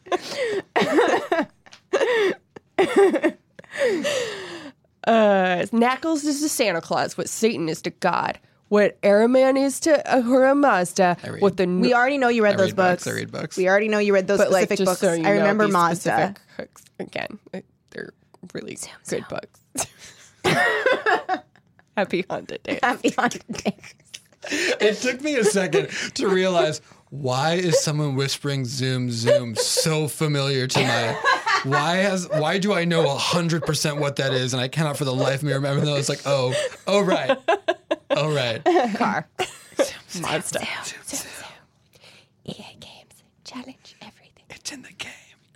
Knuckles is to Santa Claus what Satan is to God. What Araman is to Ahura Mazda. read. What the We already know you read I those read books, books. I read books. We already know you read those but like specific just books. so you I remember know, these Mazda. specific hooks, again, they're really good books. Happy Haunted Days. Happy Haunted Days. It took me a second to realize, why is someone whispering zoom zoom so familiar to my why do I know 100% what that is, and I cannot for the life of me remember that. It's like, oh right. Car. Mazda. EA Games. Challenge everything. It's in the game.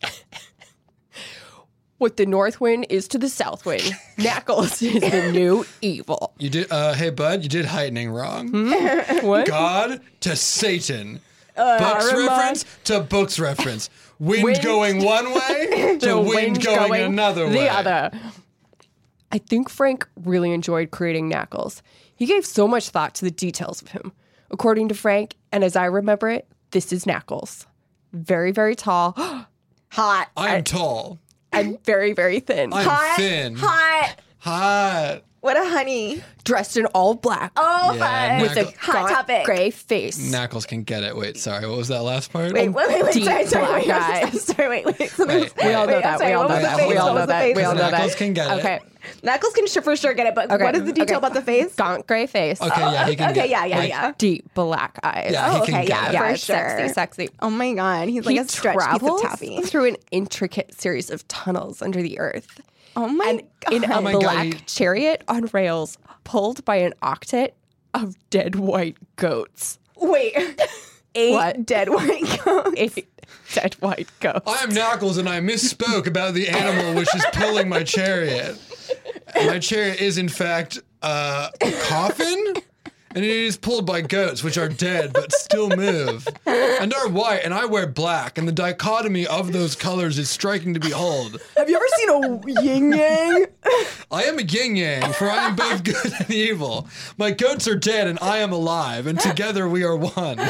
What the North Wind is to the South Wind. Knuckles is the new evil. You did hey bud, you did heightening wrong. What? God to Satan. Books reference to books reference. Wind going one way to wind going another way. The other. I think Frank really enjoyed creating Knuckles. He gave so much thought to the details of him. According to Frank, and as I remember it, this is Knuckles. Very, very tall. Hot. I'm tall. And very, very thin. I'm thin. Hot. What a honey. Dressed in all black. Oh, Yeah, with a hot gaunt topic. gray face. Knuckles can get it. Wait, sorry. What was that last part? Wait. Deep Sorry, black eyes. Sorry, wait. Wait. We all know that. We all know that. We all know that. We all know Knuckles that. can get it. Okay. Knuckles can for sure get it, but what is the detail about the face? Gaunt gray face. Okay, yeah, he can Okay, get it. yeah. Deep black eyes. Yeah, he Oh, can okay, get yeah, it. Yeah, for it's sure. sexy. Oh my god, he's like He a stretched piece of travels taffy. through an intricate series of tunnels under the earth. Oh my god. In a my God, black he- chariot on rails pulled by an octet of dead white goats. Wait. 8 What? dead white goats. 8 dead white goats. I am Knuckles, and I misspoke about the animal which is pulling my chariot. My chariot is, in fact, a coffin, and it is pulled by goats, which are dead but still move, and are white, and I wear black, and the dichotomy of those colors is striking to behold. Have you ever seen a yin yang? I am a yin-yang, for I am both good and evil. My goats are dead, and I am alive, and together we are one.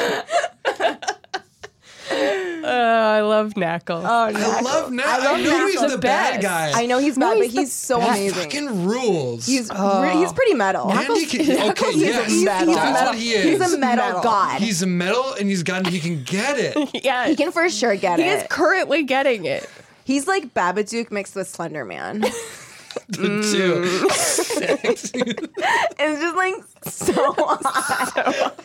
I love Knuckles. Oh no. I love Knuckles. I know he's the bad guy. I know he's No, bad, but he's the he's so He amazing. fucking rules. He's pretty metal. And he can, okay, yes, He's that's metal. what he is. He's a metal god. He's a metal, and he can get it. Yeah, He can for sure get he is it. currently getting it. He's like Babadook mixed with Slender Man. The two. Sexy. It's just like so hot.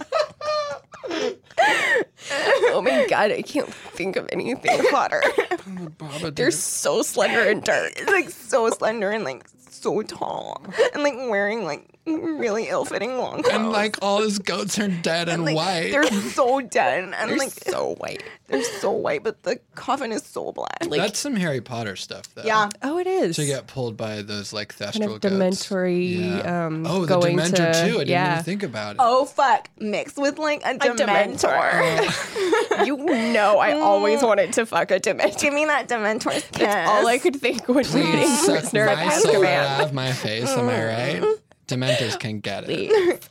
Oh my god, I can't think of anything hotter. They're so slender and dark. It's like so slender and like so tall and like wearing like really ill-fitting long clothes. And like all his goats are dead and like, white. They're so dead and They're like so white. they're so white, but the coffin is so black. That's some Harry Potter stuff, though. Yeah. Oh, it is. To get pulled by those like kind thestral of goats. dementory. Yeah. Oh, the going Dementor to, too. I didn't yeah. even think about it. Oh fuck! Mixed with like a Dementor. You know, I always wanted to fuck a Dementor. Give me that Dementor kiss. That's all I could think when reading Please suck Prisoner of my soul out Azkaban. of my face. Am I right? Dementors can get it.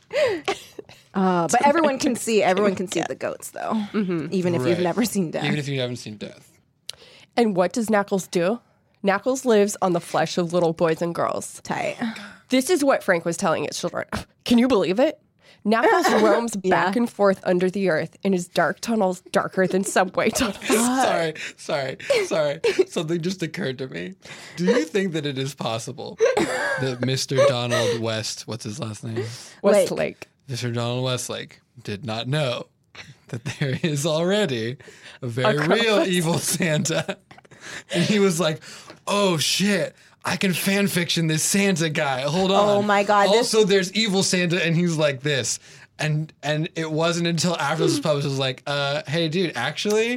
But everyone can see the goats though, even if you've Right. never seen death. Even if you haven't seen death. And what does Knuckles do? Knuckles lives on the flesh of little boys and girls. Tight. This is what Frank was telling his children. Can you believe it? Knuckles roams back and forth under the earth in his dark tunnels, darker than subway tunnels. Sorry. Something just occurred to me. Do you think that it is possible that Mr. Donald West, what's his last name? Westlake. Mr. Donald Westlake did not know that there is already a very real evil Santa. And he was like, oh shit, I can fan fiction this Santa guy. Hold on. Oh my God, Also, there's evil Santa, and he's like this. And it wasn't until after this was published, it was like, hey dude, actually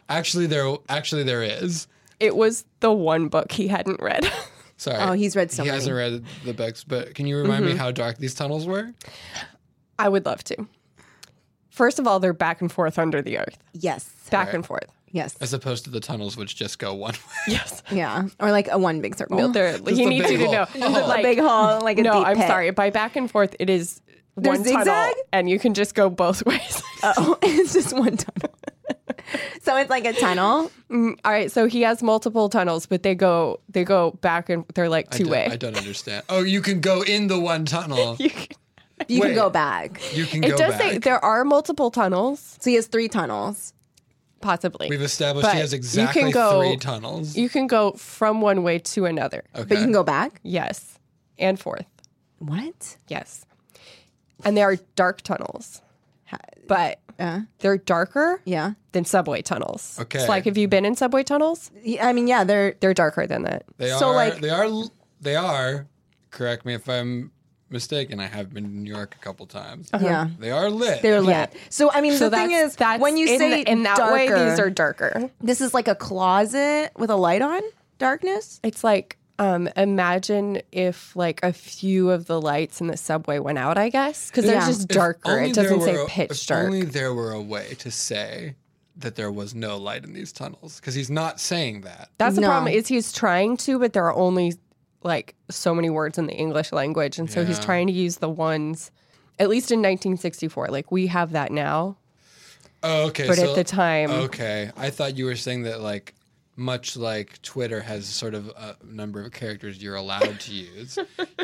there is. It was the one book he hadn't read. Sorry. Oh, he's read so He many. hasn't read the books, but can you remind me how dark these tunnels were? I would love to. First of all, they're back and forth under the earth. Yes. Back Right. and forth. Yes. As opposed to the tunnels which just go one way. Yes. Yeah. Or like a one big circle. He a needs big you to hole. know. Oh. A big hole, like a no, deep I'm pit. sorry. By back and forth, it is There's one tunnel, zigzag? and you can just go both ways. Oh, it's just one tunnel. So it's like a tunnel. All right, so he has multiple tunnels, but they go back and they're like two-way. I don't understand. Oh, you can go in the one tunnel. You Wait. can go back. You can It go does back. say there are multiple tunnels, So he has 3 tunnels. possibly. We've established he But has you exactly can go- 3 tunnels. You can go from one way to another. Okay. But you can go back? Yes, and forth. What? Yes, and there are dark tunnels, but they're darker Yeah. than subway tunnels. Okay. It's like, have you been in subway tunnels? I mean, yeah, they're Darker than that. They So, are. like- They are. Correct me if I'm mistaken. I have been to New York a couple times. yeah. They are lit. They're lit. Yeah. So I mean, So the thing is, that's when you say in that darker, way, these are darker. this is like a closet with a light on. Darkness. It's like Imagine if like a few of the lights in the subway went out, I guess, because they're just darker. It doesn't say pitch dark. If only there were a way to say that there was no light in these tunnels, because he's not saying that. That's the problem. Is he's trying to, but there are only like so many words in the English language, and so he's trying to use the ones. At least in 1964, like we have that now. Oh, okay. But at the time, okay, I thought you were saying that like. Much like Twitter has sort of a number of characters you're allowed to use,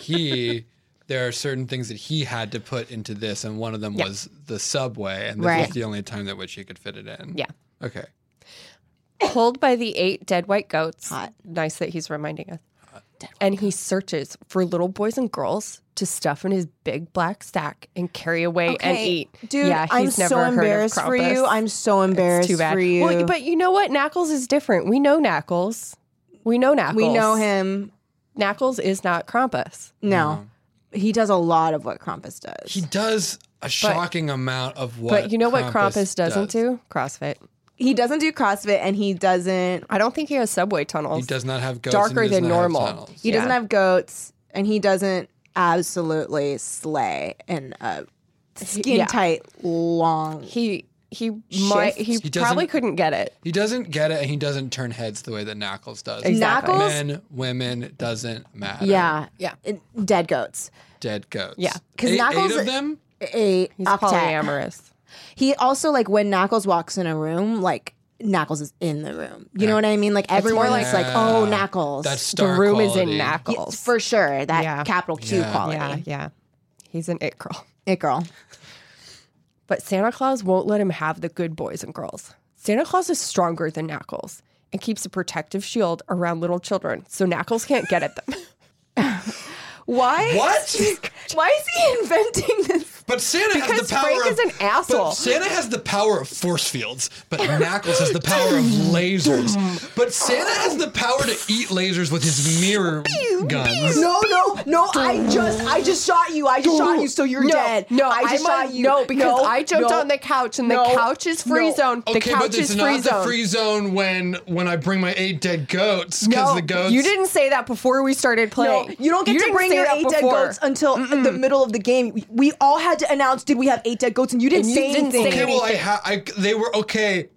there are certain things that he had to put into this, and one of them was the subway, and this was the only time at which he could fit it in. Yeah. Okay. Pulled by the 8 dead white goats. Hot. Nice that he's reminding us. And he searches for little boys and girls to stuff in his big black sack and carry away and eat. Dude, yeah, he's I'm never so heard of embarrassed for you. Krampus. I'm so embarrassed Too bad. for you. Well, but you know what? Knuckles is different. We know Knuckles. We know Knuckles. We know him. Knuckles is not Krampus. No. He does a lot of what Krampus does. He does a shocking amount of what. But you know what Krampus doesn't do? CrossFit. He doesn't do CrossFit, and he doesn't. I don't think he has subway tunnels. He does not have goats. Darker and he does than not have normal. tunnels. He doesn't have goats, and he doesn't absolutely slay in a skin tight, long. He doesn't- probably couldn't get it. He doesn't get it, and he doesn't turn heads the way that Knuckles does. Exactly. Knuckles? Men, women, doesn't matter. Yeah. Yeah. Dead goats. Dead goats. Yeah. 'Cause eight Knuckles- of them? He's He's polyamorous. He also, like, when Knuckles walks in a room, like, Knuckles is in the room. You know what I mean? Like, everyone's like, oh, Knuckles. That's star The room is quality. in Yeah, Knuckles. for sure. That Yeah. capital Q Yeah. quality. Yeah. He's an it girl. It girl. But Santa Claus won't let him have the good boys and girls. Santa Claus is stronger than Knuckles and keeps a protective shield around little children so Knuckles can't get at them. Why? What? Why is he inventing this? But Santa has Because the power Frank of, is an asshole. But Santa has the power of force fields, but Knuckles has the power of lasers. But Santa has the power to eat lasers with his mirror guns. No. I just shot you. I just shot you, so you're dead. No, I just shot you. No, because I jumped on the couch and the couch is free zone. The Okay, but couch it's is not free the zone. free zone when I bring my 8 dead goats, because No, the goats. you didn't say that before we started playing. No, you don't get to didn't bring say your that 8 dead before. goats until the middle of the game. We all had to announce, did we have 8 dead goats? And you didn't And say you didn't anything. say Okay, well, they were okay,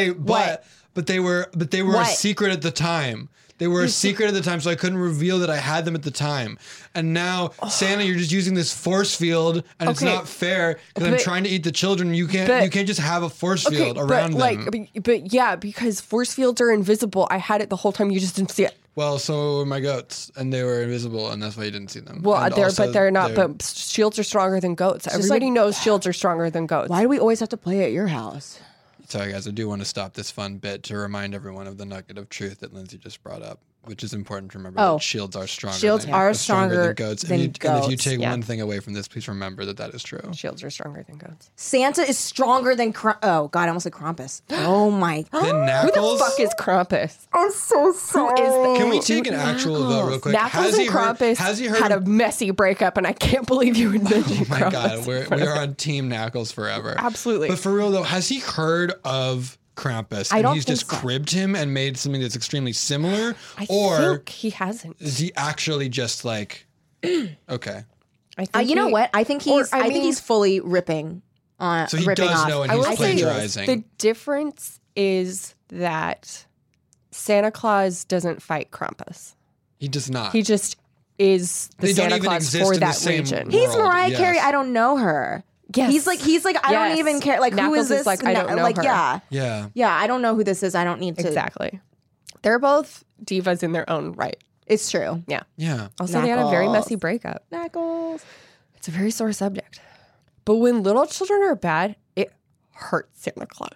but they were a What? secret at the time. They were a secret at the time, so I couldn't reveal that I had them at the time. And now, Santa, you're just using this force field, and it's Okay. not fair because I'm But- trying to eat the children. You can't just have a force field around them. But yeah, because force fields are invisible. I had it the whole time. You just didn't see it. Well, so were my goats, and they were invisible, and that's why you didn't see them. Well, And also they're not. But shields are stronger than goats. Everybody knows shields are stronger than goats. Why do we always have to play at your house? Sorry, guys, I do want to stop this fun bit to remind everyone of the nugget of truth that Lindsay just brought up, which is important to remember. Oh. That shields are stronger. Shields are stronger than goats. than And if you goats, take yeah. one thing away from this, please remember that is true. Shields are stronger than goats. Santa is stronger than oh God, I almost said Krampus. Oh my. Then Who the Knuckles. fuck is Krampus? I'm so sorry. Who is that? Can we take an actual vote real quick? Knuckles and Krampus Has he heard? had a messy breakup, and I can't believe you would mention Oh my Krampus. God, we are on Team Knuckles forever. Absolutely. But for real though, has he heard of Krampus? I and don't he's think just so. cribbed him and made something that's extremely similar, I or think he hasn't. is he actually just like, okay? I think You know what? I think he's. Or, I I think mean- he's fully ripping. So he ripping does off. know, and I he's will say plagiarizing. the difference is that Santa Claus doesn't fight Krampus. He does not. He just is the They don't Santa even Claus exist for in the that same region. world. He's Mariah yes. Carey. I don't know her. Yes. He's like I don't Yes. even care. Like who Knuckles is this? is like, I don't know like her. yeah. Yeah. I don't know who this is. I don't need to. Exactly. They're both divas in their own right. It's true. Yeah. Yeah. Also, they had a very Knuckles. messy breakup. Knuckles. It's a very sore subject. But when little children are bad, it hurts Santa Claus.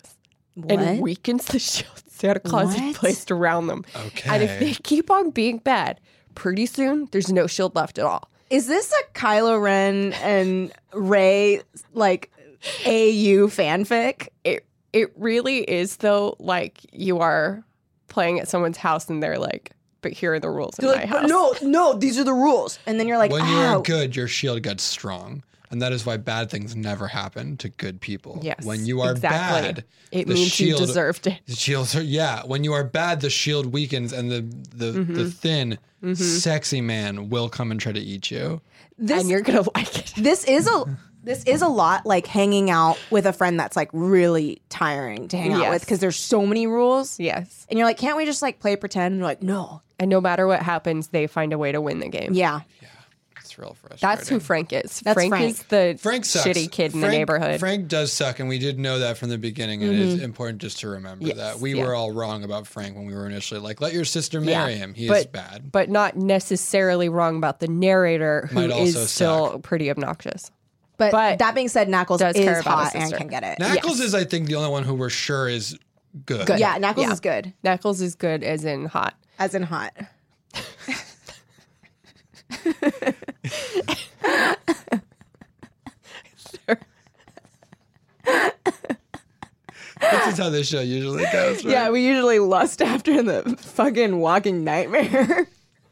And weakens the shield Santa Claus has What? placed around them. Okay. And if they keep on being bad, pretty soon there's no shield left at all. Is this a Kylo Ren and Rey like AU fanfic? It really is though, like you are playing at someone's house and they're like but here are the rules in You're my like, house. no, these are the rules. And then you're like, When you are ow. good, your shield gets strong. And that is why bad things never happen to good people. Yes, When you are exactly. bad, It the means you shield, deserved it. The shields are, yeah. When you are bad, the shield weakens and the thin, sexy man will come and try to eat you. And you're going to like it. This is a lot like hanging out with a friend that's like really tiring to hang out Yes. with because there's so many rules. Yes. And you're like, can't we just like play pretend? And you're like, no. And no matter what happens, they find a way to win the game. Yeah. It's real frustrating. That's who Frank is. That's Frank Frank. is the Frank sucks. shitty kid in the Frank- neighborhood. Frank does suck, and we did know that from the beginning, and it's important just to remember Yes, that. We yeah. were all wrong about Frank when we were initially like, let your sister marry him. He but, is bad. But not necessarily wrong about the narrator, who Might is also still suck. pretty obnoxious. But, But that being said, Knuckles does care is about hot his and sister. can get it. Knuckles is, I think, the only one who we're sure is good. Good. Yeah, Knuckles Yeah. is good. Knuckles is good as in hot. As in hot. This is how this show usually goes, right? Yeah, we usually lust after the fucking walking nightmare.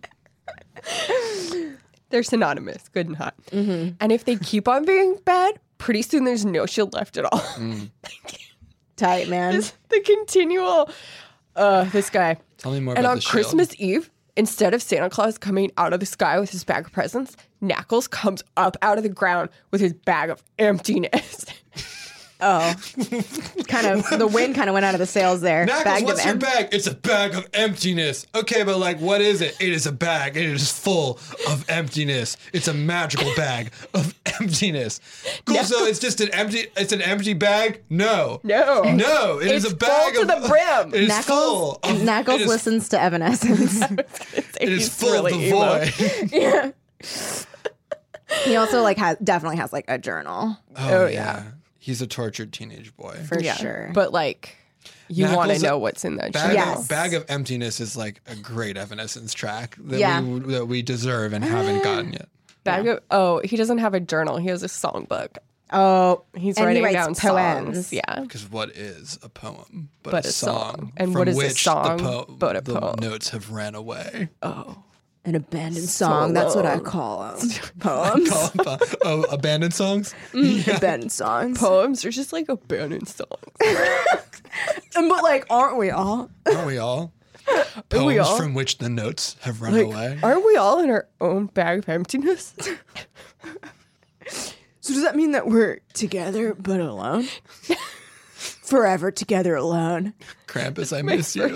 They're synonymous, good and hot. And if they keep on being bad, pretty soon there's no shield left at all. Tight, man. The continual, this guy. Tell me more And about on the shield. Christmas Eve, instead of Santa Claus coming out of the sky with his bag of presents, Knuckles comes up out of the ground with his bag of emptiness. Oh. Kind of, the wind kind of went out of the sails there. Knuckles, Bagged what's of your bag? It's a bag of emptiness. Okay, but like, what is it? It is a bag. It is full of emptiness. It's a magical bag of emptiness. Cool. So it's just an empty bag? No. No. No. It is It's a bag full to of the brim. It is full. Of, Knuckles it is, listens to Evanescence. It is He's full really of the emo. void. He also like definitely has like a journal Oh, yeah. He's a tortured teenage boy. for sure. But like, you want to Knuckles- know what's in that Bag, journal. Yes. Bag of Emptiness is like a great Evanescence track that, Yeah. that we deserve and haven't gotten yet. He doesn't have a journal. He has a songbook. Oh, He's and he writing writes down poems. songs. Yeah. Because what is a poem But a song. And from what is a which song the but a the poem? notes have ran away. an abandoned song. That's what I call them. Poems. Abandoned songs? Abandoned songs. Poems are just like abandoned songs. But like, aren't we all? Aren't we all? Poems all? from which the notes have run Like, away. aren't we all in our own bag of emptiness? So does that mean that we're together but alone? Forever together alone. Krampus, I miss you.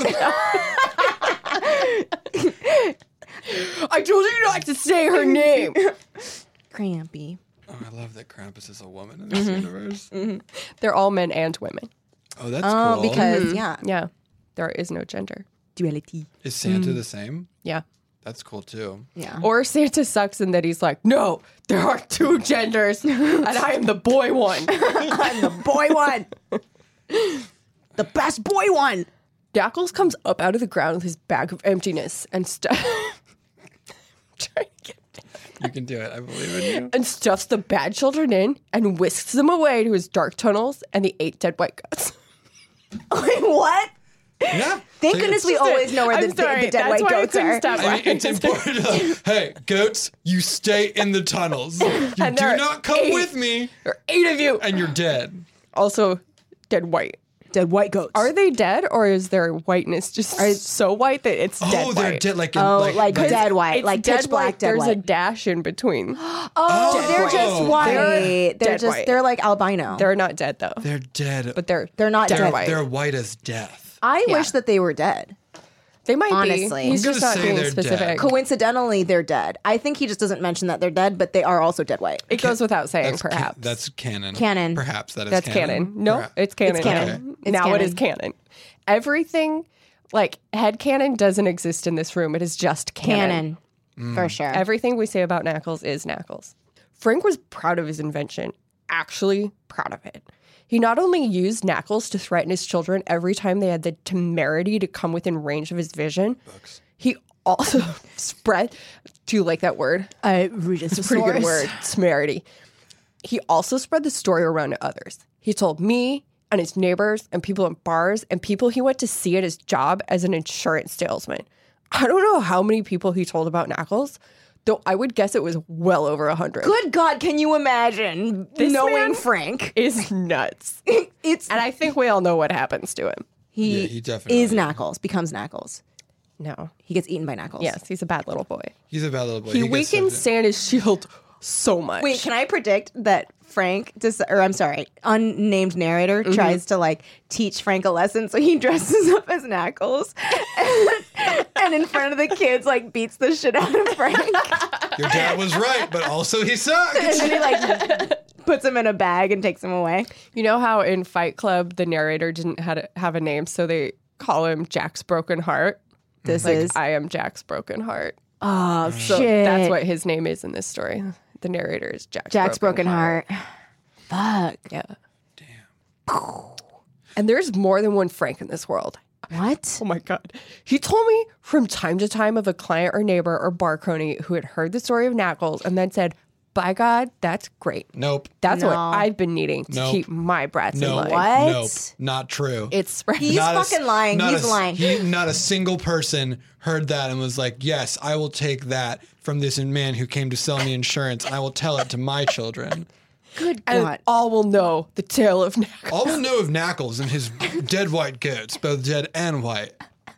I told you not to say her name. Crampy. Oh, I love that Krampus is a woman in this universe. They're all men and women. Oh, that's Oh, cool. because yeah, Yeah. There is no gender. duality. Is Santa the same? Yeah. That's cool too. Yeah. Or Santa sucks in that he's like, no, there are two genders, and I am the boy one. I'm the boy one. The best boy one. Knuckles comes up out of the ground with his bag of emptiness and You can do it. I believe in you. and stuffs the bad children in and whisks them away to his dark tunnels and the 8 dead white goats. Wait, what? Yeah. Thank So goodness we always know where I'm the sorry, dead that's white why I goats couldn't are. stop I mean, laughing. it's important to, hey, goats, you stay in the tunnels. You And do there are not come 8. with me, There are 8 of you. and you're dead. Also, dead white. Dead white goats. Are they dead, or is their whiteness just so white that it's dead Oh, they're white? dead. Like, in, Oh, like, like dead white, It's like dead pitch black white. dead There's a white. dash in between. Oh, they're white. just white. They're dead just white. they're like albino. They're not dead though, They're dead. but they're They're not dead dead. white. They're white as death. I Yeah. wish that they were dead. They might Honestly. be. He's I'm just gonna not say being they're specific. dead. Coincidentally, they're dead. I think he just doesn't mention that they're dead, but they are also dead white. It goes without saying, That's perhaps. that's canon. Canon. Perhaps that is That's canon. No, Perhaps. it's canon. It's canon. now. It's Now canon. it is canon. Everything, like headcanon, doesn't exist in this room. It is just canon. For sure. Everything we say about Knuckles is Knuckles. Frank was proud of his invention, actually proud of it. He not only used Knuckles to threaten his children every time they had the temerity to come within range of his vision, he also spread, do you like that word? I read It's a pretty good word, temerity. He also spread the story around to others. He told me and his neighbors and people in bars and people he went to see at his job as an insurance salesman. I don't know how many people he told about Knuckles, though I would guess it was well over 100. Good God, can you imagine This knowing man Frank? is nuts. It's And I think we all know what happens to him. He definitely is Knuckles, becomes Knuckles. No. He gets eaten by Knuckles. Yes, he's a bad little boy. He's a bad little boy. He gets weakens sucked Santa's shield so much. Wait, can I predict that Frank, unnamed narrator, tries to like teach Frank a lesson, so he dresses up as Knuckles and in front of the kids like beats the shit out of Frank. in. Your dad was right, but also he And sucks. then he like puts him in a bag and takes him away. You know how in Fight Club the narrator didn't have a name, so they call him Jack's Broken Heart? This Like, is I am Jack's Broken Heart. oh So shit. that's what his name is in this story. The narrator is Jack's broken heart. Fuck. Yeah. Damn. And there's more than one Frank in this world. What? Oh my God. He told me from time to time of a client or neighbor or bar crony who had heard the story of Knuckles and then said, by God, that's great. Nope. That's what No. I've been needing to Nope. keep my brats in No. line. What? Nope. Not true. It's spread. He's fucking lying. He's lying. Not a single person heard that and was like, yes, I will take that from this man who came to sell me insurance and I will tell it to my children. Good And God. all will know the tale of Knuckles. All we'll know of Knuckles and his dead white goats, both dead and white.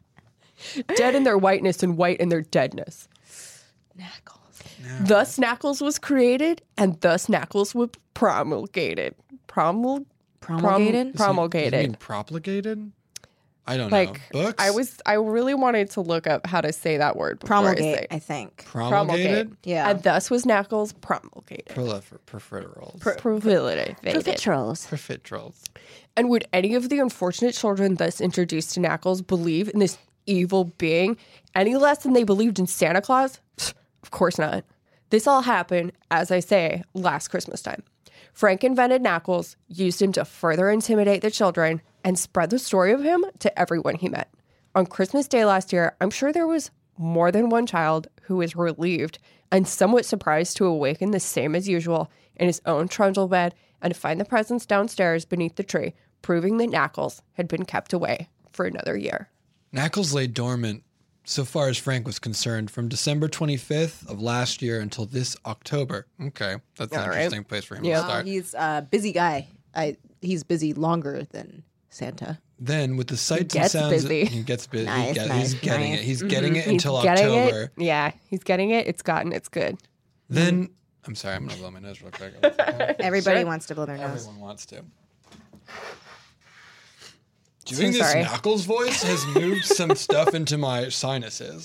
Dead in their whiteness and white in their deadness. Knuckles. Thus Knuckles was created, and thus Knuckles was promulgated. Promulgated? Promulgated. You mean propagated? I don't know. Like Books? I really wanted to look up how to say that word before I Promulgate, say I think. Promulgated? Yeah. And thus was Knuckles promulgated. Profiteroles. Promulgated. Profiteroles. Profiteroles. And would any of the unfortunate children thus introduced to Knuckles believe in this evil being any less than they believed in Santa Claus? Of course not. This all happened, as I say, last Christmas time. Frank invented Knuckles, used him to further intimidate the children, and spread the story of him to everyone he met. On Christmas Day last year, I'm sure there was more than one child who was relieved and somewhat surprised to awaken the same as usual in his own trundle bed and to find the presents downstairs beneath the tree, proving that Knuckles had been kept away for another year. Knuckles lay dormant, so far as Frank was concerned, from December 25th of last year until this October. Okay, that's an All right. interesting place for him Yeah. to start. He's a busy guy. He's busy longer than Santa. Then, with the sights and gets sounds, busy. he gets busy. Nice, he's nice, getting nice. it. He's getting it He's until getting October. it. Yeah, he's getting it. It's gotten. It's good. Then, I'm sorry, I'm gonna blow my nose real quick. Everybody wants to blow their nose. Everyone wants to. Doing this sorry. Knuckles voice has moved some stuff into my sinuses.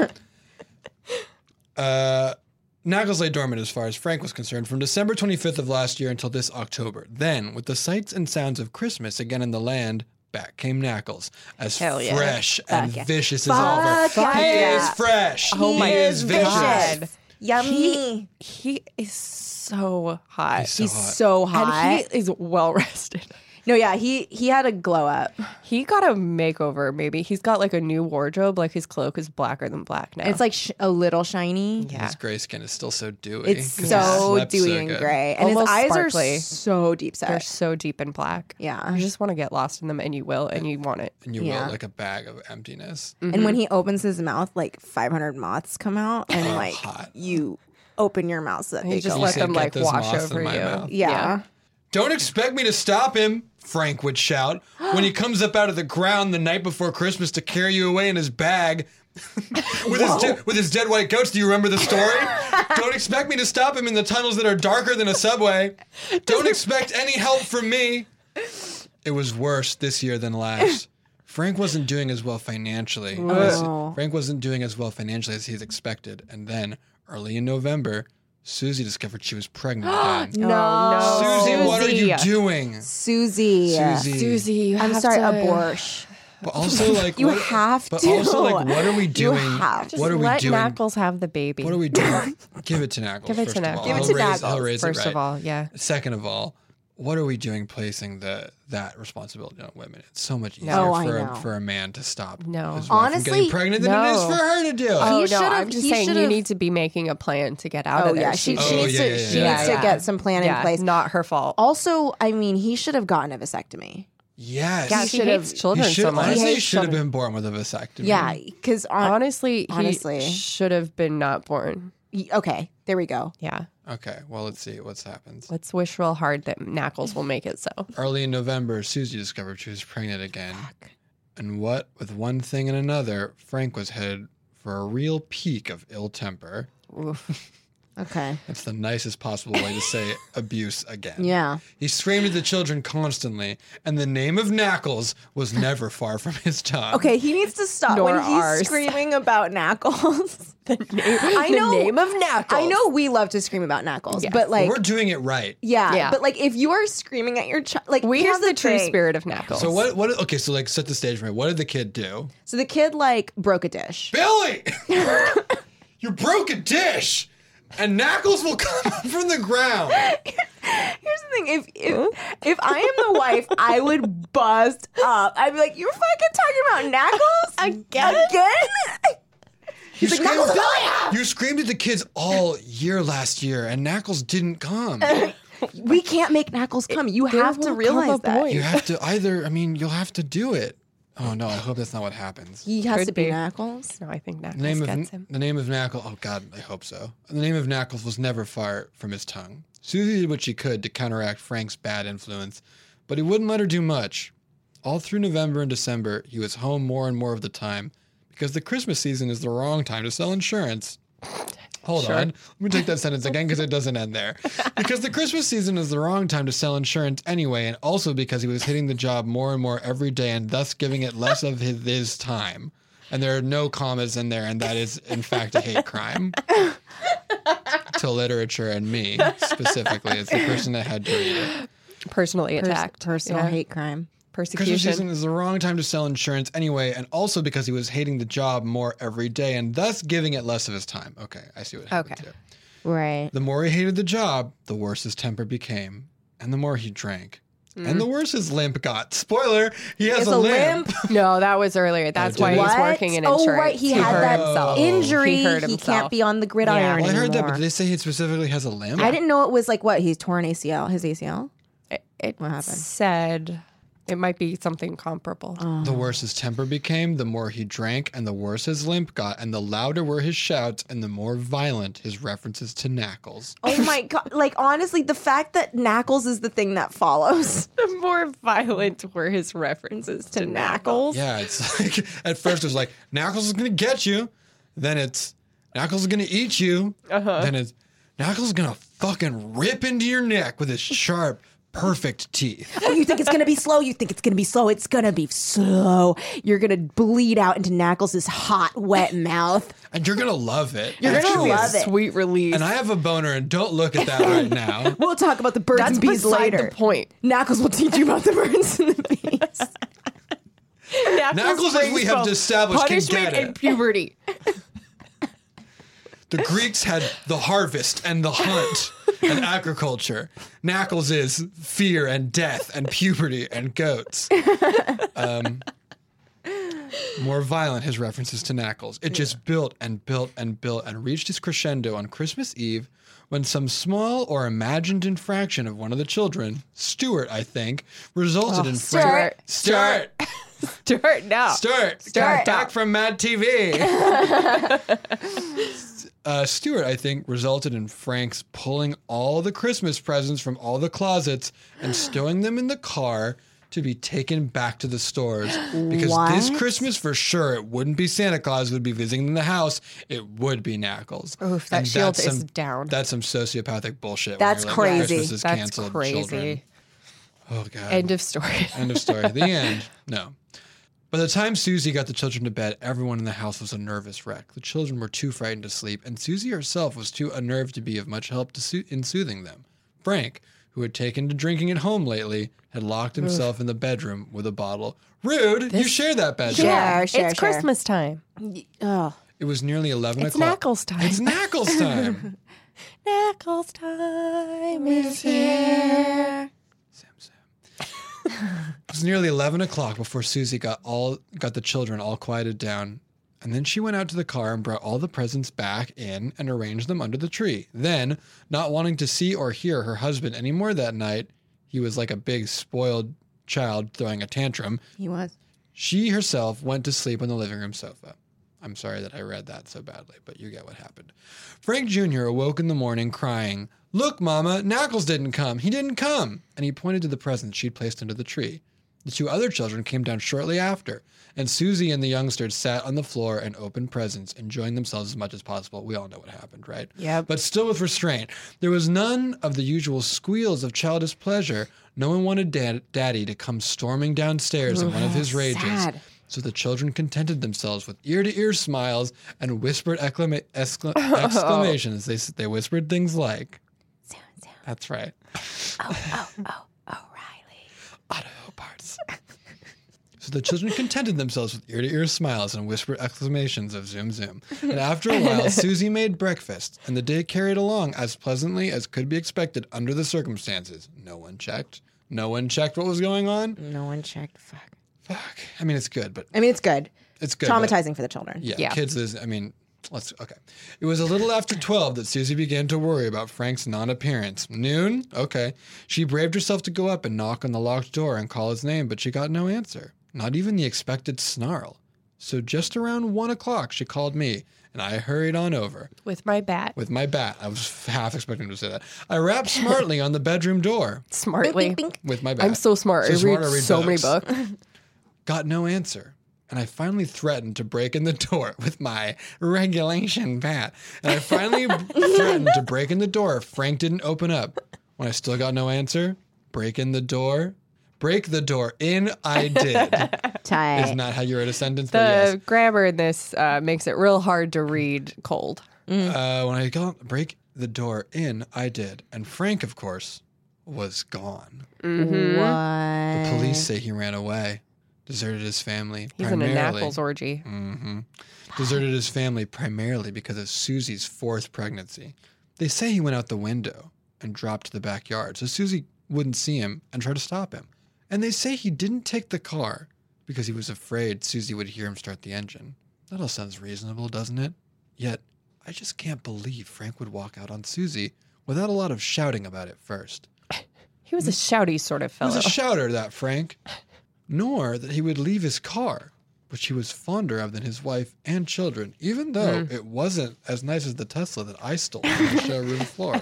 Knuckles lay dormant as far as Frank was concerned from December 25th of last year until this October. Then, with the sights and sounds of Christmas again in the land, back came Knuckles, as Hell yeah. fresh and yeah. vicious as all Fuck He yeah. is fresh. Oh my he is vicious. God. Yummy. He is so hot. He's so hot. So hot. And he is well rested. No, yeah, he had a glow up. He got a makeover, maybe. He's got like a new wardrobe. Like his cloak is blacker than black now. It's like a little shiny. yeah. His gray skin is still so dewy. It's 'cause he so slept so dewy and good. gray. And Almost his eyes sparkly. are so deep They're set. so deep in black. Yeah. You just want to get lost in them, and you will, and you want it. And you Yeah. will like a bag of emptiness. And when he opens his mouth, like 500 moths come out, and like hot. you open your mouth so that You they just go. let said, them "Get like those wash moths in over my you. mouth." Yeah. Don't expect me to stop him, Frank would shout when he comes up out of the ground the night before Christmas to carry you away in his bag. with his dead white goats. Do you remember the story? Don't expect me to stop him in the tunnels that are darker than a subway. Don't expect any help from me. It was worse this year than last. Frank wasn't doing as well financially. Frank wasn't doing as well financially as he had expected. And then, early in November, Susie discovered she was pregnant again. No. Susie, what are you Susie. doing? Susie. Susie, you I'm have sorry, to abortion. But also, like, You what, have but to. also, like, what are we You doing? have Just What are we let doing? Knuckles have the baby. What are we doing? Give it to Knuckles. Give it first to of all. Knuckles. Give it He'll to raise- Knuckles, He'll raise First it right. of all, yeah. Second of all, what are we doing placing that responsibility on women? It's so much easier Oh, I for know. for a man to stop No. his wife from getting Honestly, pregnant than it is no. for her to do. Oh, He no, should've- I'm just he saying you should've- need to be making a plan to get out Oh of there. yeah, she Oh, needs yeah, to. yeah, She yeah. needs to Yeah. get some plan in place. Not her fault. Also, I mean, he should have gotten a vasectomy. Yes. Yeah, she hates children so much. Honestly, He he hates should have children. been born with a vasectomy. Yeah, because Honestly, Honestly. he should have been not born. okay, there we go. Yeah. Okay, well, let's see what's happens. Let's wish real hard that Knuckles will make it so. Early in November, Susie discovered she was pregnant again. And what with one thing and another, Frank was headed for a real peak of ill temper. Oof. Okay. That's the nicest possible way to say abuse again. Yeah. He screamed at the children constantly, and the name of Knuckles was never far from his tongue. Okay, he needs to stop Nor when he's ours. screaming about Knuckles. The name of Knuckles. I know we love to scream about Knuckles, Yes. but like, We're doing it right. yeah, but like if you are screaming at your child, like We here's have the true thing. spirit of Knuckles. So what? Okay, so like set the stage for me. What did the kid do? So the kid like broke a dish. Billy, you broke a dish, and Knuckles will come up from the ground. Here's the thing: if I am the wife, I would bust up. I'd be like, "You're fucking talking about Knuckles again?" You He's like, "Knuckles, you screamed at the kids all year last year, and Knuckles didn't come. we can't make Knuckles come. You There have to will come realize a that point. You have to you'll have to do it. Oh no, I hope that's not what happens. he has Could to be be. Knuckles. No, I think The Knuckles name gets of him. the name of Knuckles. Oh God, I hope so. The name of Knuckles was never far from his tongue. Susie did what she could to counteract Frank's bad influence, but he wouldn't let her do much. All through November and December, he was home more and more of the time because the Christmas season is the wrong time to sell insurance. Hold on. Let me take that sentence again because it doesn't end there. Because the Christmas season is the wrong time to sell insurance anyway, and also because he was hitting the job more and more every day and thus giving it less of his time. And there are no commas in there, and that is, in fact, a hate crime. To literature and me, specifically, as the person that had to read it. Personally attacked. Personal Yeah. hate crime. Christmas Persecution. season is the wrong time to sell insurance anyway, and also because he was hating the job more every day and thus giving it less of his time. Okay, I see what happened here. Right. The more he hated the job, the worse his temper became, and the more he drank. And the worse his limp got. Spoiler, he has a limp. No, that was earlier. That's did why he? he's What? working in Oh, insurance. right. He had hurt that himself. injury. He hurt He himself. can't be on the gridiron Yeah. Well, I heard that, anymore. but did they say he specifically has a limp? I didn't know it was like what he's torn ACL. His ACL. It What happened? said it might be something comparable. The worse his temper became, the more he drank, and the worse his limp got, and the louder were his shouts, and the more violent his references to Knuckles. Oh my god! Like honestly, the fact that Knuckles is the thing that follows. The more violent were his references to Knuckles. Yeah, it's like, at first it was like, Knuckles is going to get you. Then it's, Knuckles is going to eat you. Then it's, Knuckles is going to fucking rip into your neck with his sharp, perfect teeth. Oh, you think it's gonna be slow? You think it's gonna be slow? It's gonna be slow. You're gonna bleed out into Knuckles' hot, wet mouth. And you're going to love it. You're gonna actually. love it. Sweet release. And I have a boner, and don't look at that right now. We'll talk about the birds That's and bees beside later. the point. Knuckles will teach you about the birds and the bees. Knuckles, as we have established, can punishment get it. and puberty. The Greeks had the harvest and the hunt and agriculture. Knuckles is fear and death and puberty and goats. More violent, his references to Knuckles. It just built and built and built and reached its crescendo on Christmas Eve when some small or imagined infraction of one of the children, Stuart, I think, resulted in Stuart. Stuart! Stuart, no. Stuart! Stuart. Back from Mad TV! Stuart, I think, resulted in Frank's pulling all the Christmas presents from all the closets and stowing them in the car to be taken back to the stores. Because this What? Christmas, for sure, it wouldn't be Santa Claus who would be visiting the house. It would be Knuckles. Oof, that And shield that's is down. That's some sociopathic bullshit. when That's you're like, crazy. Christmas is That's canceled, crazy. children. Oh, God. End of story. End of story. The end. No. By the time Susie got the children to bed, everyone in the house was a nervous wreck. The children were too frightened to sleep, and Susie herself was too unnerved to be of much help in soothing them. Frank, who had taken to drinking at home lately, had locked himself in the bedroom with a bottle. Rude! You share that bedroom. Share. It's Christmas time. Oh, It was nearly 11 It's o'clock. Knuckles time. It's Knuckles time. Knuckles time is here. It was nearly 11 o'clock before Susie got the children all quieted down. And then she went out to the car and brought all the presents back in and arranged them under the tree. Then, not wanting to see or hear her husband anymore that night, he was like a big spoiled child throwing a tantrum. He was. She herself went to sleep on the living room sofa. I'm sorry that I read that so badly, but you get what happened. Frank Jr. awoke in the morning crying, "Look, Mama, Knuckles didn't come. He didn't come." And he pointed to the presents she'd placed under the tree. The two other children came down shortly after, and Susie and the youngsters sat on the floor and opened presents, enjoying themselves as much as possible. We all know what happened, right? Yeah. But still with restraint. There was none of the usual squeals of childish pleasure. No one wanted Daddy to come storming downstairs in one of his rages. Sad. So the children contented themselves with ear-to-ear smiles and whispered exclamations. They whispered things like, Zoom, zoom. "That's right. O'Reilly. Auto parts." So the children contented themselves with ear-to-ear smiles and whispered exclamations of zoom zoom. And after a while, Susie made breakfast, and the day carried along as pleasantly as could be expected under the circumstances. No one checked. No one checked what was going on. No one checked. Fuck. I mean, it's good, but I mean, it's good. it's good. but- Traumatizing for the children. Yeah, kids is, okay. It was a little after 12 that Susie began to worry about Frank's non-appearance. Noon? Okay. She braved herself to go up and knock on the locked door and call his name, but she got no answer. Not even the expected snarl. So just around 1 o'clock, she called me, and I hurried on over. With my bat. With my bat. I was half expecting to say that. I rapped smartly on the bedroom door Smartly. with my bat. I'm so smart. I smart, read so many books. Got no answer. And I finally threatened to break in the door with my regulation bat. And I finally threatened to break in the door if Frank didn't open up. When I still got no answer, break in the door. Break the door in, I did. Tight. Isn't that how you wrote a sentence? But The yes. grammar in this makes it real hard to read cold. When I got break the door in, I did. And Frank, of course, was gone. Mm-hmm. What? The police say he ran away. Deserted his family. He's in a primarily. Knuckles orgy. Deserted his family primarily because of Susie's fourth pregnancy. They say he went out the window and dropped to the backyard so Susie wouldn't see him and try to stop him. And they say he didn't take the car because he was afraid Susie would hear him start the engine. That all sounds reasonable, doesn't it? Yet, I just can't believe Frank would walk out on Susie without a lot of shouting about it first. He was a shouty sort of He fellow. was a shouter, that Frank. Nor that he would leave his car, which he was fonder of than his wife and children, even though it wasn't as nice as the Tesla that I stole from the showroom floor.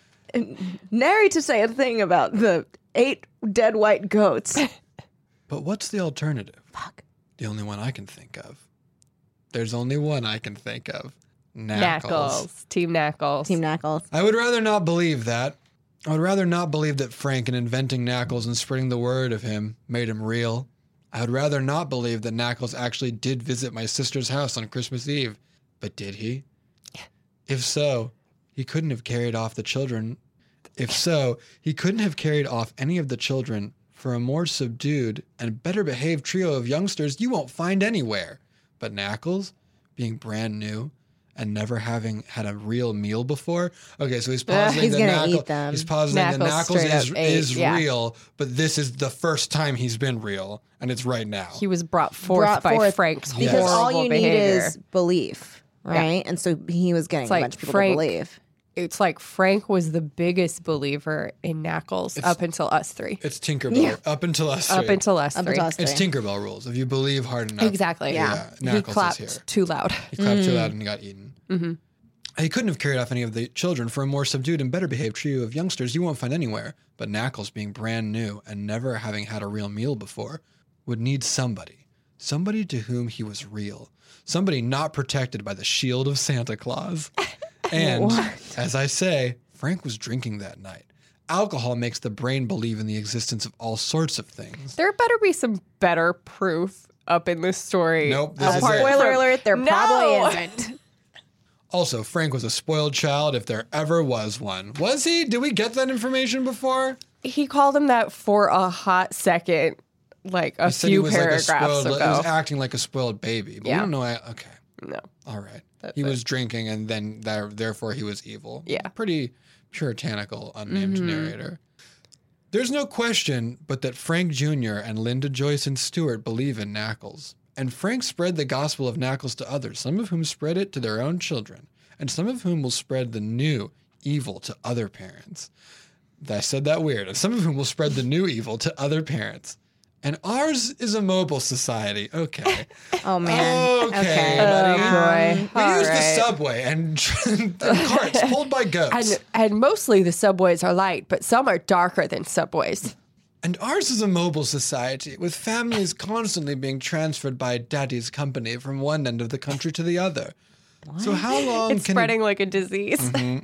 Nary to say a thing about the 8 dead white goats. But what's the alternative? Fuck. The only one I can think of. There's only one I can think of. Knuckles. Knuckles. Team Knuckles. Team Knuckles. I would rather not believe that. I would rather not believe that Frank, in inventing Knuckles and spreading the word of him, made him real. I would rather not believe that Knuckles actually did visit my sister's house on Christmas Eve. But did he? If so, he couldn't have carried off the children. If so, he couldn't have carried off any of the children for a more subdued and better behaved trio of youngsters you won't find anywhere. But Knuckles, being brand new, and never having had a real meal before. Okay, so he's positing He's that gonna Knuckles, eat them. he's positing that Knuckles Knuckles straight is, up ate, is yeah. real, but this is the first time he's been real, and it's right now. He was brought forth by Frank's Yes. Because all horrible you behavior. need is belief, right? And so he was getting It's like a bunch of people Frank- to believe. It's like Frank was the biggest believer in Knuckles up until us three. It's Tinkerbell. Up until us three. Up until us Up three. until us It's three. Tinkerbell rules. If you believe hard enough. Exactly. Yeah. He Knuckles is clapped here. too loud. He clapped too loud and he got eaten. He couldn't have carried off any of the children for a more subdued and better behaved trio of youngsters you won't find anywhere. But Knuckles, being brand new and never having had a real meal before, would need somebody. Somebody to whom he was real. Somebody not protected by the shield of Santa Claus. And, as I say, Frank was drinking that night. Alcohol makes the brain believe in the existence of all sorts of things. There better be some better proof up in this story. Nope, this is apart it. Spoiler from- alert, there No! probably isn't. Also, Frank was a spoiled child if there ever was one. Was he? Did we get that information before? He called him that for a hot second, like a He said he few was like a paragraphs spoiled, he ago. was acting like a spoiled baby. But we Yeah. don't know. Okay. No. All right. That's He it. was drinking and then therefore he was evil. Yeah. Pretty puritanical, unnamed narrator. There's no question but that Frank Jr. and Linda Joyce and Stewart believe in Knuckles. And Frank spread the gospel of Knuckles to others, some of whom spread it to their own children, and some of whom will spread the new evil to other parents. I said that weird. And some of whom will spread the new evil to other parents. And ours is a mobile society. Okay. Oh, man. Okay, buddy. boy. We All use the right. subway and carts pulled by goats. And mostly the subways are light, but some are darker than subways. And ours is a mobile society with families constantly being transferred by daddy's company from one end of the country to the other. So how long It's can spreading like a disease.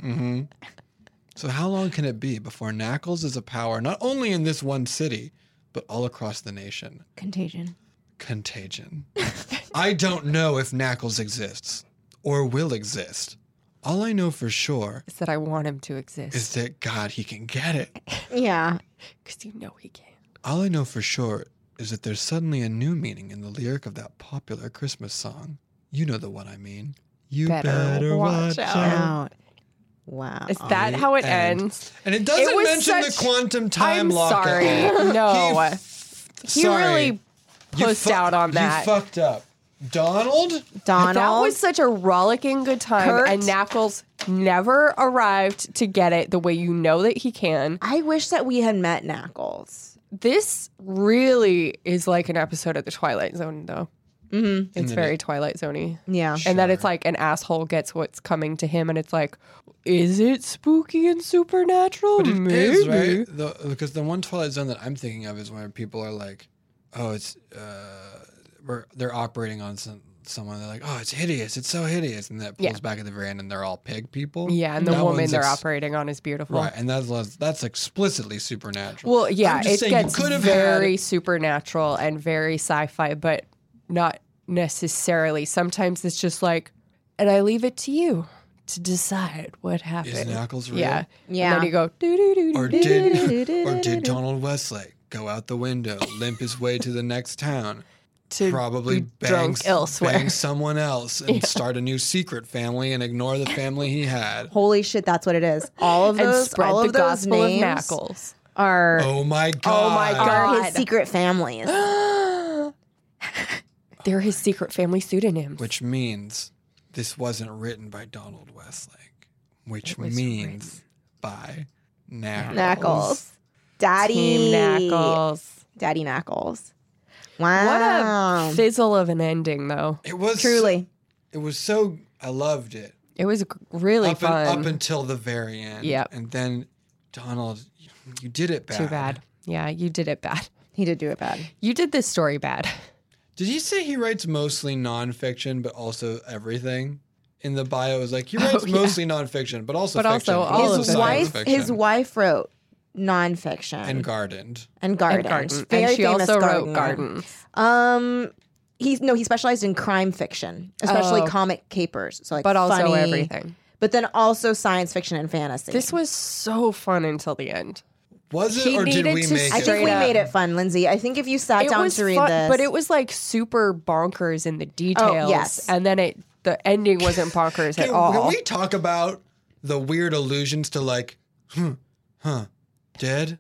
So how long can it be before Knuckles is a power not only in this one city, but all across the nation? Contagion. Contagion. I don't know if Knuckles exists or will exist. All I know for sure Is that I want him to exist. is that God, he can get it. Yeah. Because you know he can. All I know for sure is that there's suddenly a new meaning in the lyric of that popular Christmas song. You know the one I mean. You better watch out. Out. Wow. Is that how it And- ends? And it doesn't was mention the such- quantum time I'm lock sorry. at all. No. He Sorry. really You pussed fu- out on that. You fucked up. Donald? Donald. That was such a rollicking good time, Kurt? and Knuckles never arrived to get it the way you know that he can. I wish that we had met Knuckles. This really is like an episode of The Twilight Zone, though. Mm-hmm. It's very Twilight Zone-y. Yeah. And that it's like an asshole gets what's coming to him, and it's like, is it spooky and supernatural? But it Maybe. is, right? Because the one Twilight Zone that I'm thinking of is where people are like, oh, it's, they're operating on someone. They're like, oh, it's hideous. It's so hideous. And that pulls back at the very end and they're all pig people. Yeah, and the That woman one's they're operating on is beautiful. Right, and that's explicitly supernatural. Well, yeah, I'm just it saying, you gets could have very had- supernatural and very sci-fi, but not necessarily. Sometimes it's just like, and I leave it to you to decide what happened. Is Knuckles real? Yeah. Yeah. And then you go, doo-doo-doo-doo. Or did Donald Westlake go out the window, limp his way to the next town, to probably be drunk elsewhere. bang someone else and start a new secret family and ignore the family he had? Holy shit, that's what it is. All of and those, spread all the of those gospel names of Knuckles. are, Oh my god! my God. are his secret families. They're his secret family pseudonyms. Which means this wasn't written by Donald Westlake, which means by Knuckles. Knuckles. Daddy. Team Knuckles. Daddy Knuckles. What Wow. a fizzle of an ending, though. It was Truly. It was so. I loved it. It was really fun. Up until the very end. Yep. And then Donald, you did it bad. Too bad. Yeah, you did it bad. He did do it bad. You did this story bad. Did he say he writes mostly nonfiction, but also everything? In the bio, it was like he writes mostly nonfiction, but also But fiction. also all also of it. science Wife, fiction. his wife wrote nonfiction and gardened. and gardens. Garden. Very And she famous also wrote gardener. Gardens. He specialized in crime fiction, especially Oh. comic capers. So like, But also funny, everything. But then also science fiction and fantasy. This was so fun until the end. Was it, He or did needed we to make I it? think we straight up. made it fun, Lindsay. I think if you sat down was to read fun, this, but it was like super bonkers in the details. yes. And then the ending wasn't bonkers at Can all. we talk about the weird allusions to like, dead?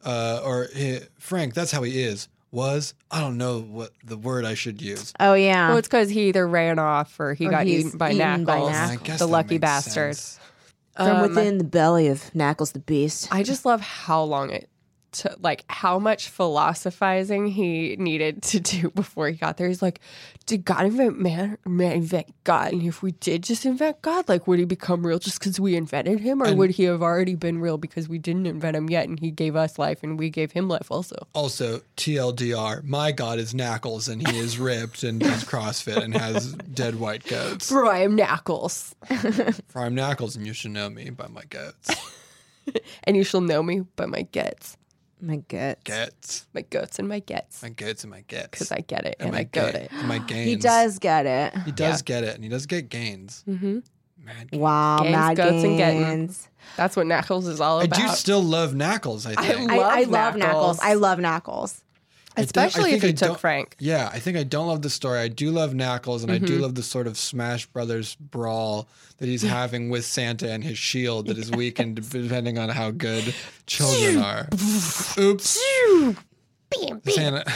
Frank, that's how he is. I don't know what the word I should use. oh yeah, Well, it's because he either ran off or he Or got he's eaten by eaten by Knuckles, Knuckles. I guess the that lucky makes bastard. sense. from within the belly of Knuckles the Beast. I just love how long it took, like how much philosophizing he needed to do before he got there. He's like, did God invent man invent God? And if we did just invent God, like would he become real just because we invented him? Or would he have already been real because we didn't invent him yet and he gave us life and we gave him life also? Also, TLDR, my God is Knuckles and he is ripped and does CrossFit and has dead white goats. Bro, I am Knuckles. For I'm Knuckles and you should know me by my goats. And you shall know me by my gets. My guts. Gets. My goats and my gets. My goats and my gets. Because I get it and my I goat it. And my gains. He does get it. He does get it and he does get gains. Mm-hmm. Mad Wow, Gains, mad goats, and getting. gains. That's what Knuckles is all I about. do still love Knuckles, I think. I love Knuckles. Knuckles. I love Knuckles. Especially if I you took don't- Frank. Yeah, I think I don't love the story. I do love Knuckles, and I do love the sort of Smash Brothers brawl that he's having with Santa and his shield that is weakened depending on how good children are. Oops. Santa.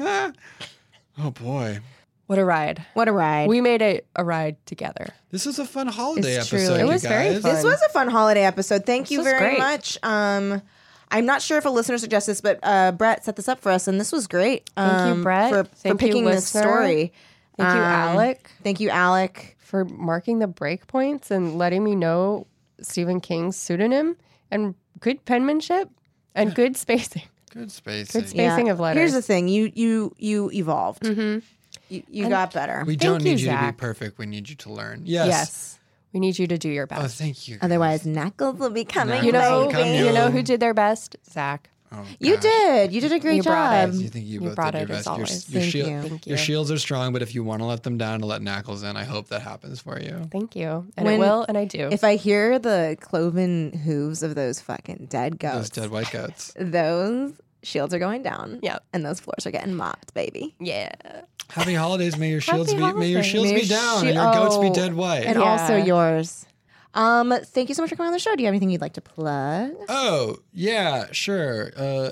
Oh boy. What a ride. What a ride. We made it a ride together. This is a fun holiday It's episode, truly- It you was very guys. fun. This was a fun holiday episode. Thank you was very great. much. I'm not sure if a listener suggests this, but Brett set this up for us, and this was great. Thank you, Brett. for Thank you, picking this listener. story. Thank you, Alec. Thank you, Alec. For marking the breakpoints and letting me know Stephen King's pseudonym and good penmanship and good spacing. Good spacing. Good spacing of letters. Here's the thing: you evolved. Mm-hmm. You got better. We Thank don't need you, you to be Zach. perfect. We need you to learn. Yes. We need you to do your Oh, best. thank you. Otherwise, Knuckles will be coming. You know, baby. you know who did their best? Zach. Oh, You gosh. did. You did a great You brought job. it. You think you both brought did it your as best. always. Thank you. Thank Your you. shields are strong, but if you want to let them down to let Knuckles in, I hope that happens for you. Thank you. And When- it will, and I do. If I hear the cloven hooves of those fucking dead Those goats, dead white goats. those shields are going down. Yep. And those floors are getting mopped, baby. Yeah. Happy holidays. May your shields be holidays. shields May be your down shi- and your goats be oh, dead white. And Yeah. also yours. Thank you so much for coming on the show. Do you have anything you'd like to plug? Oh, yeah, sure.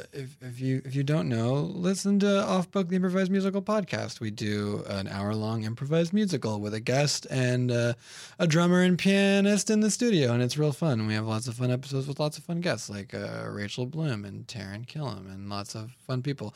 If you don't know, listen to Off Book, the improvised musical podcast. We do an hour-long improvised musical with a guest and a drummer and pianist in the studio, and it's real fun. We have lots of fun episodes with lots of fun guests like Rachel Bloom and Taryn Killam and lots of fun people.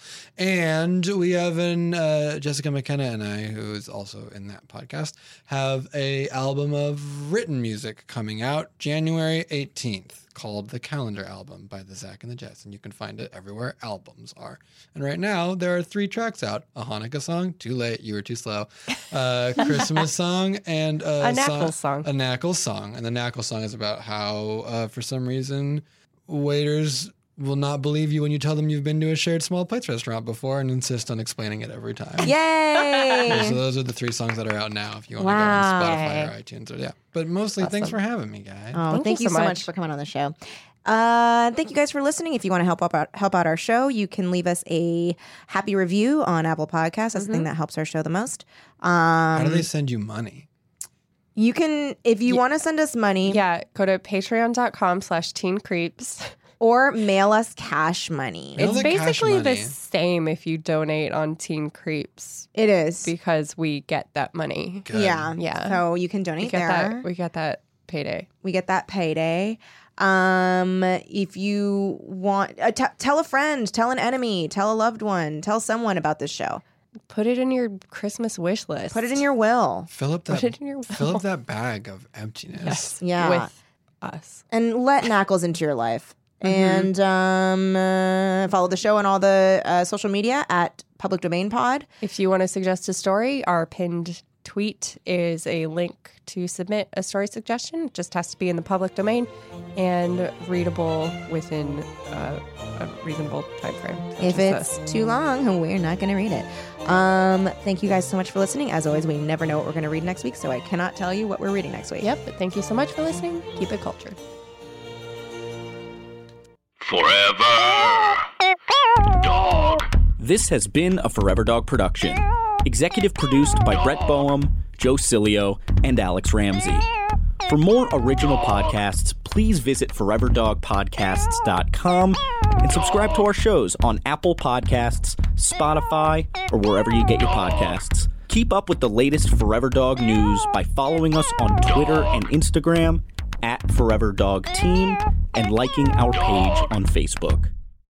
And we have Jessica McKenna and I, who's also in that podcast, have a album of written music coming out January 18th called The Calendar Album by the Zach and the Jets, and you can find it everywhere albums are. And right now there are 3 tracks out: a Hanukkah song, Too Late, You Were Too Slow, Christmas song, and A Knuckles song. A Knuckles song. And the Knuckles song is about how for some reason waiters will not believe you when you tell them you've been to a shared small plates restaurant before and insist on explaining it every time. Yay! So those are the 3 songs that are out now if you want Wow. to go on Spotify or iTunes. Or, yeah. But mostly, thanks for having me, guys. Oh, thank you so much for coming on the show. Thank you guys for listening. If you want to help out our show, you can leave us a happy review on Apple Podcasts. That's the thing that helps our show the most. How do they send you money? You can, if you want to send us money, Yeah, go to patreon.com/teencreeps. or mail us cash money. Mail It's the cash basically the money. same if you donate on Teen Creeps It is. because we get that money. Good. Yeah. Yeah. So you can We donate get there. that. We get that payday. We get that payday. If you want, tell a friend, tell an enemy, tell a loved one, tell someone about this show. Put it in your Christmas wish list. Put it in your will. Fill up Put it in your fill up that bag of emptiness. Yes. Yeah. With us. And let Knuckles into your life. And follow the show on all the social media at Public Domain Pod. If you want to suggest a story, our pinned tweet is a link to submit a story suggestion. It just has to be in the public domain and readable within a reasonable time frame. If such as it's this. too long, we're not going to read it. Thank you guys so much for listening. As always, we never know what we're going to read next week, so I cannot tell you what we're reading next week. Yep, but thank you so much for listening. Keep it cultured. Forever. Dog. This has been a Forever Dog production. Executive produced by Brett Boehm, Joe Cilio, and Alex Ramsey. For more original podcasts, please visit foreverdogpodcasts.com and subscribe to our shows on Apple Podcasts, Spotify, or wherever you get your podcasts. Keep up with the latest Forever Dog news by following us on Twitter and Instagram @ForeverDogTeam and liking our page on Facebook.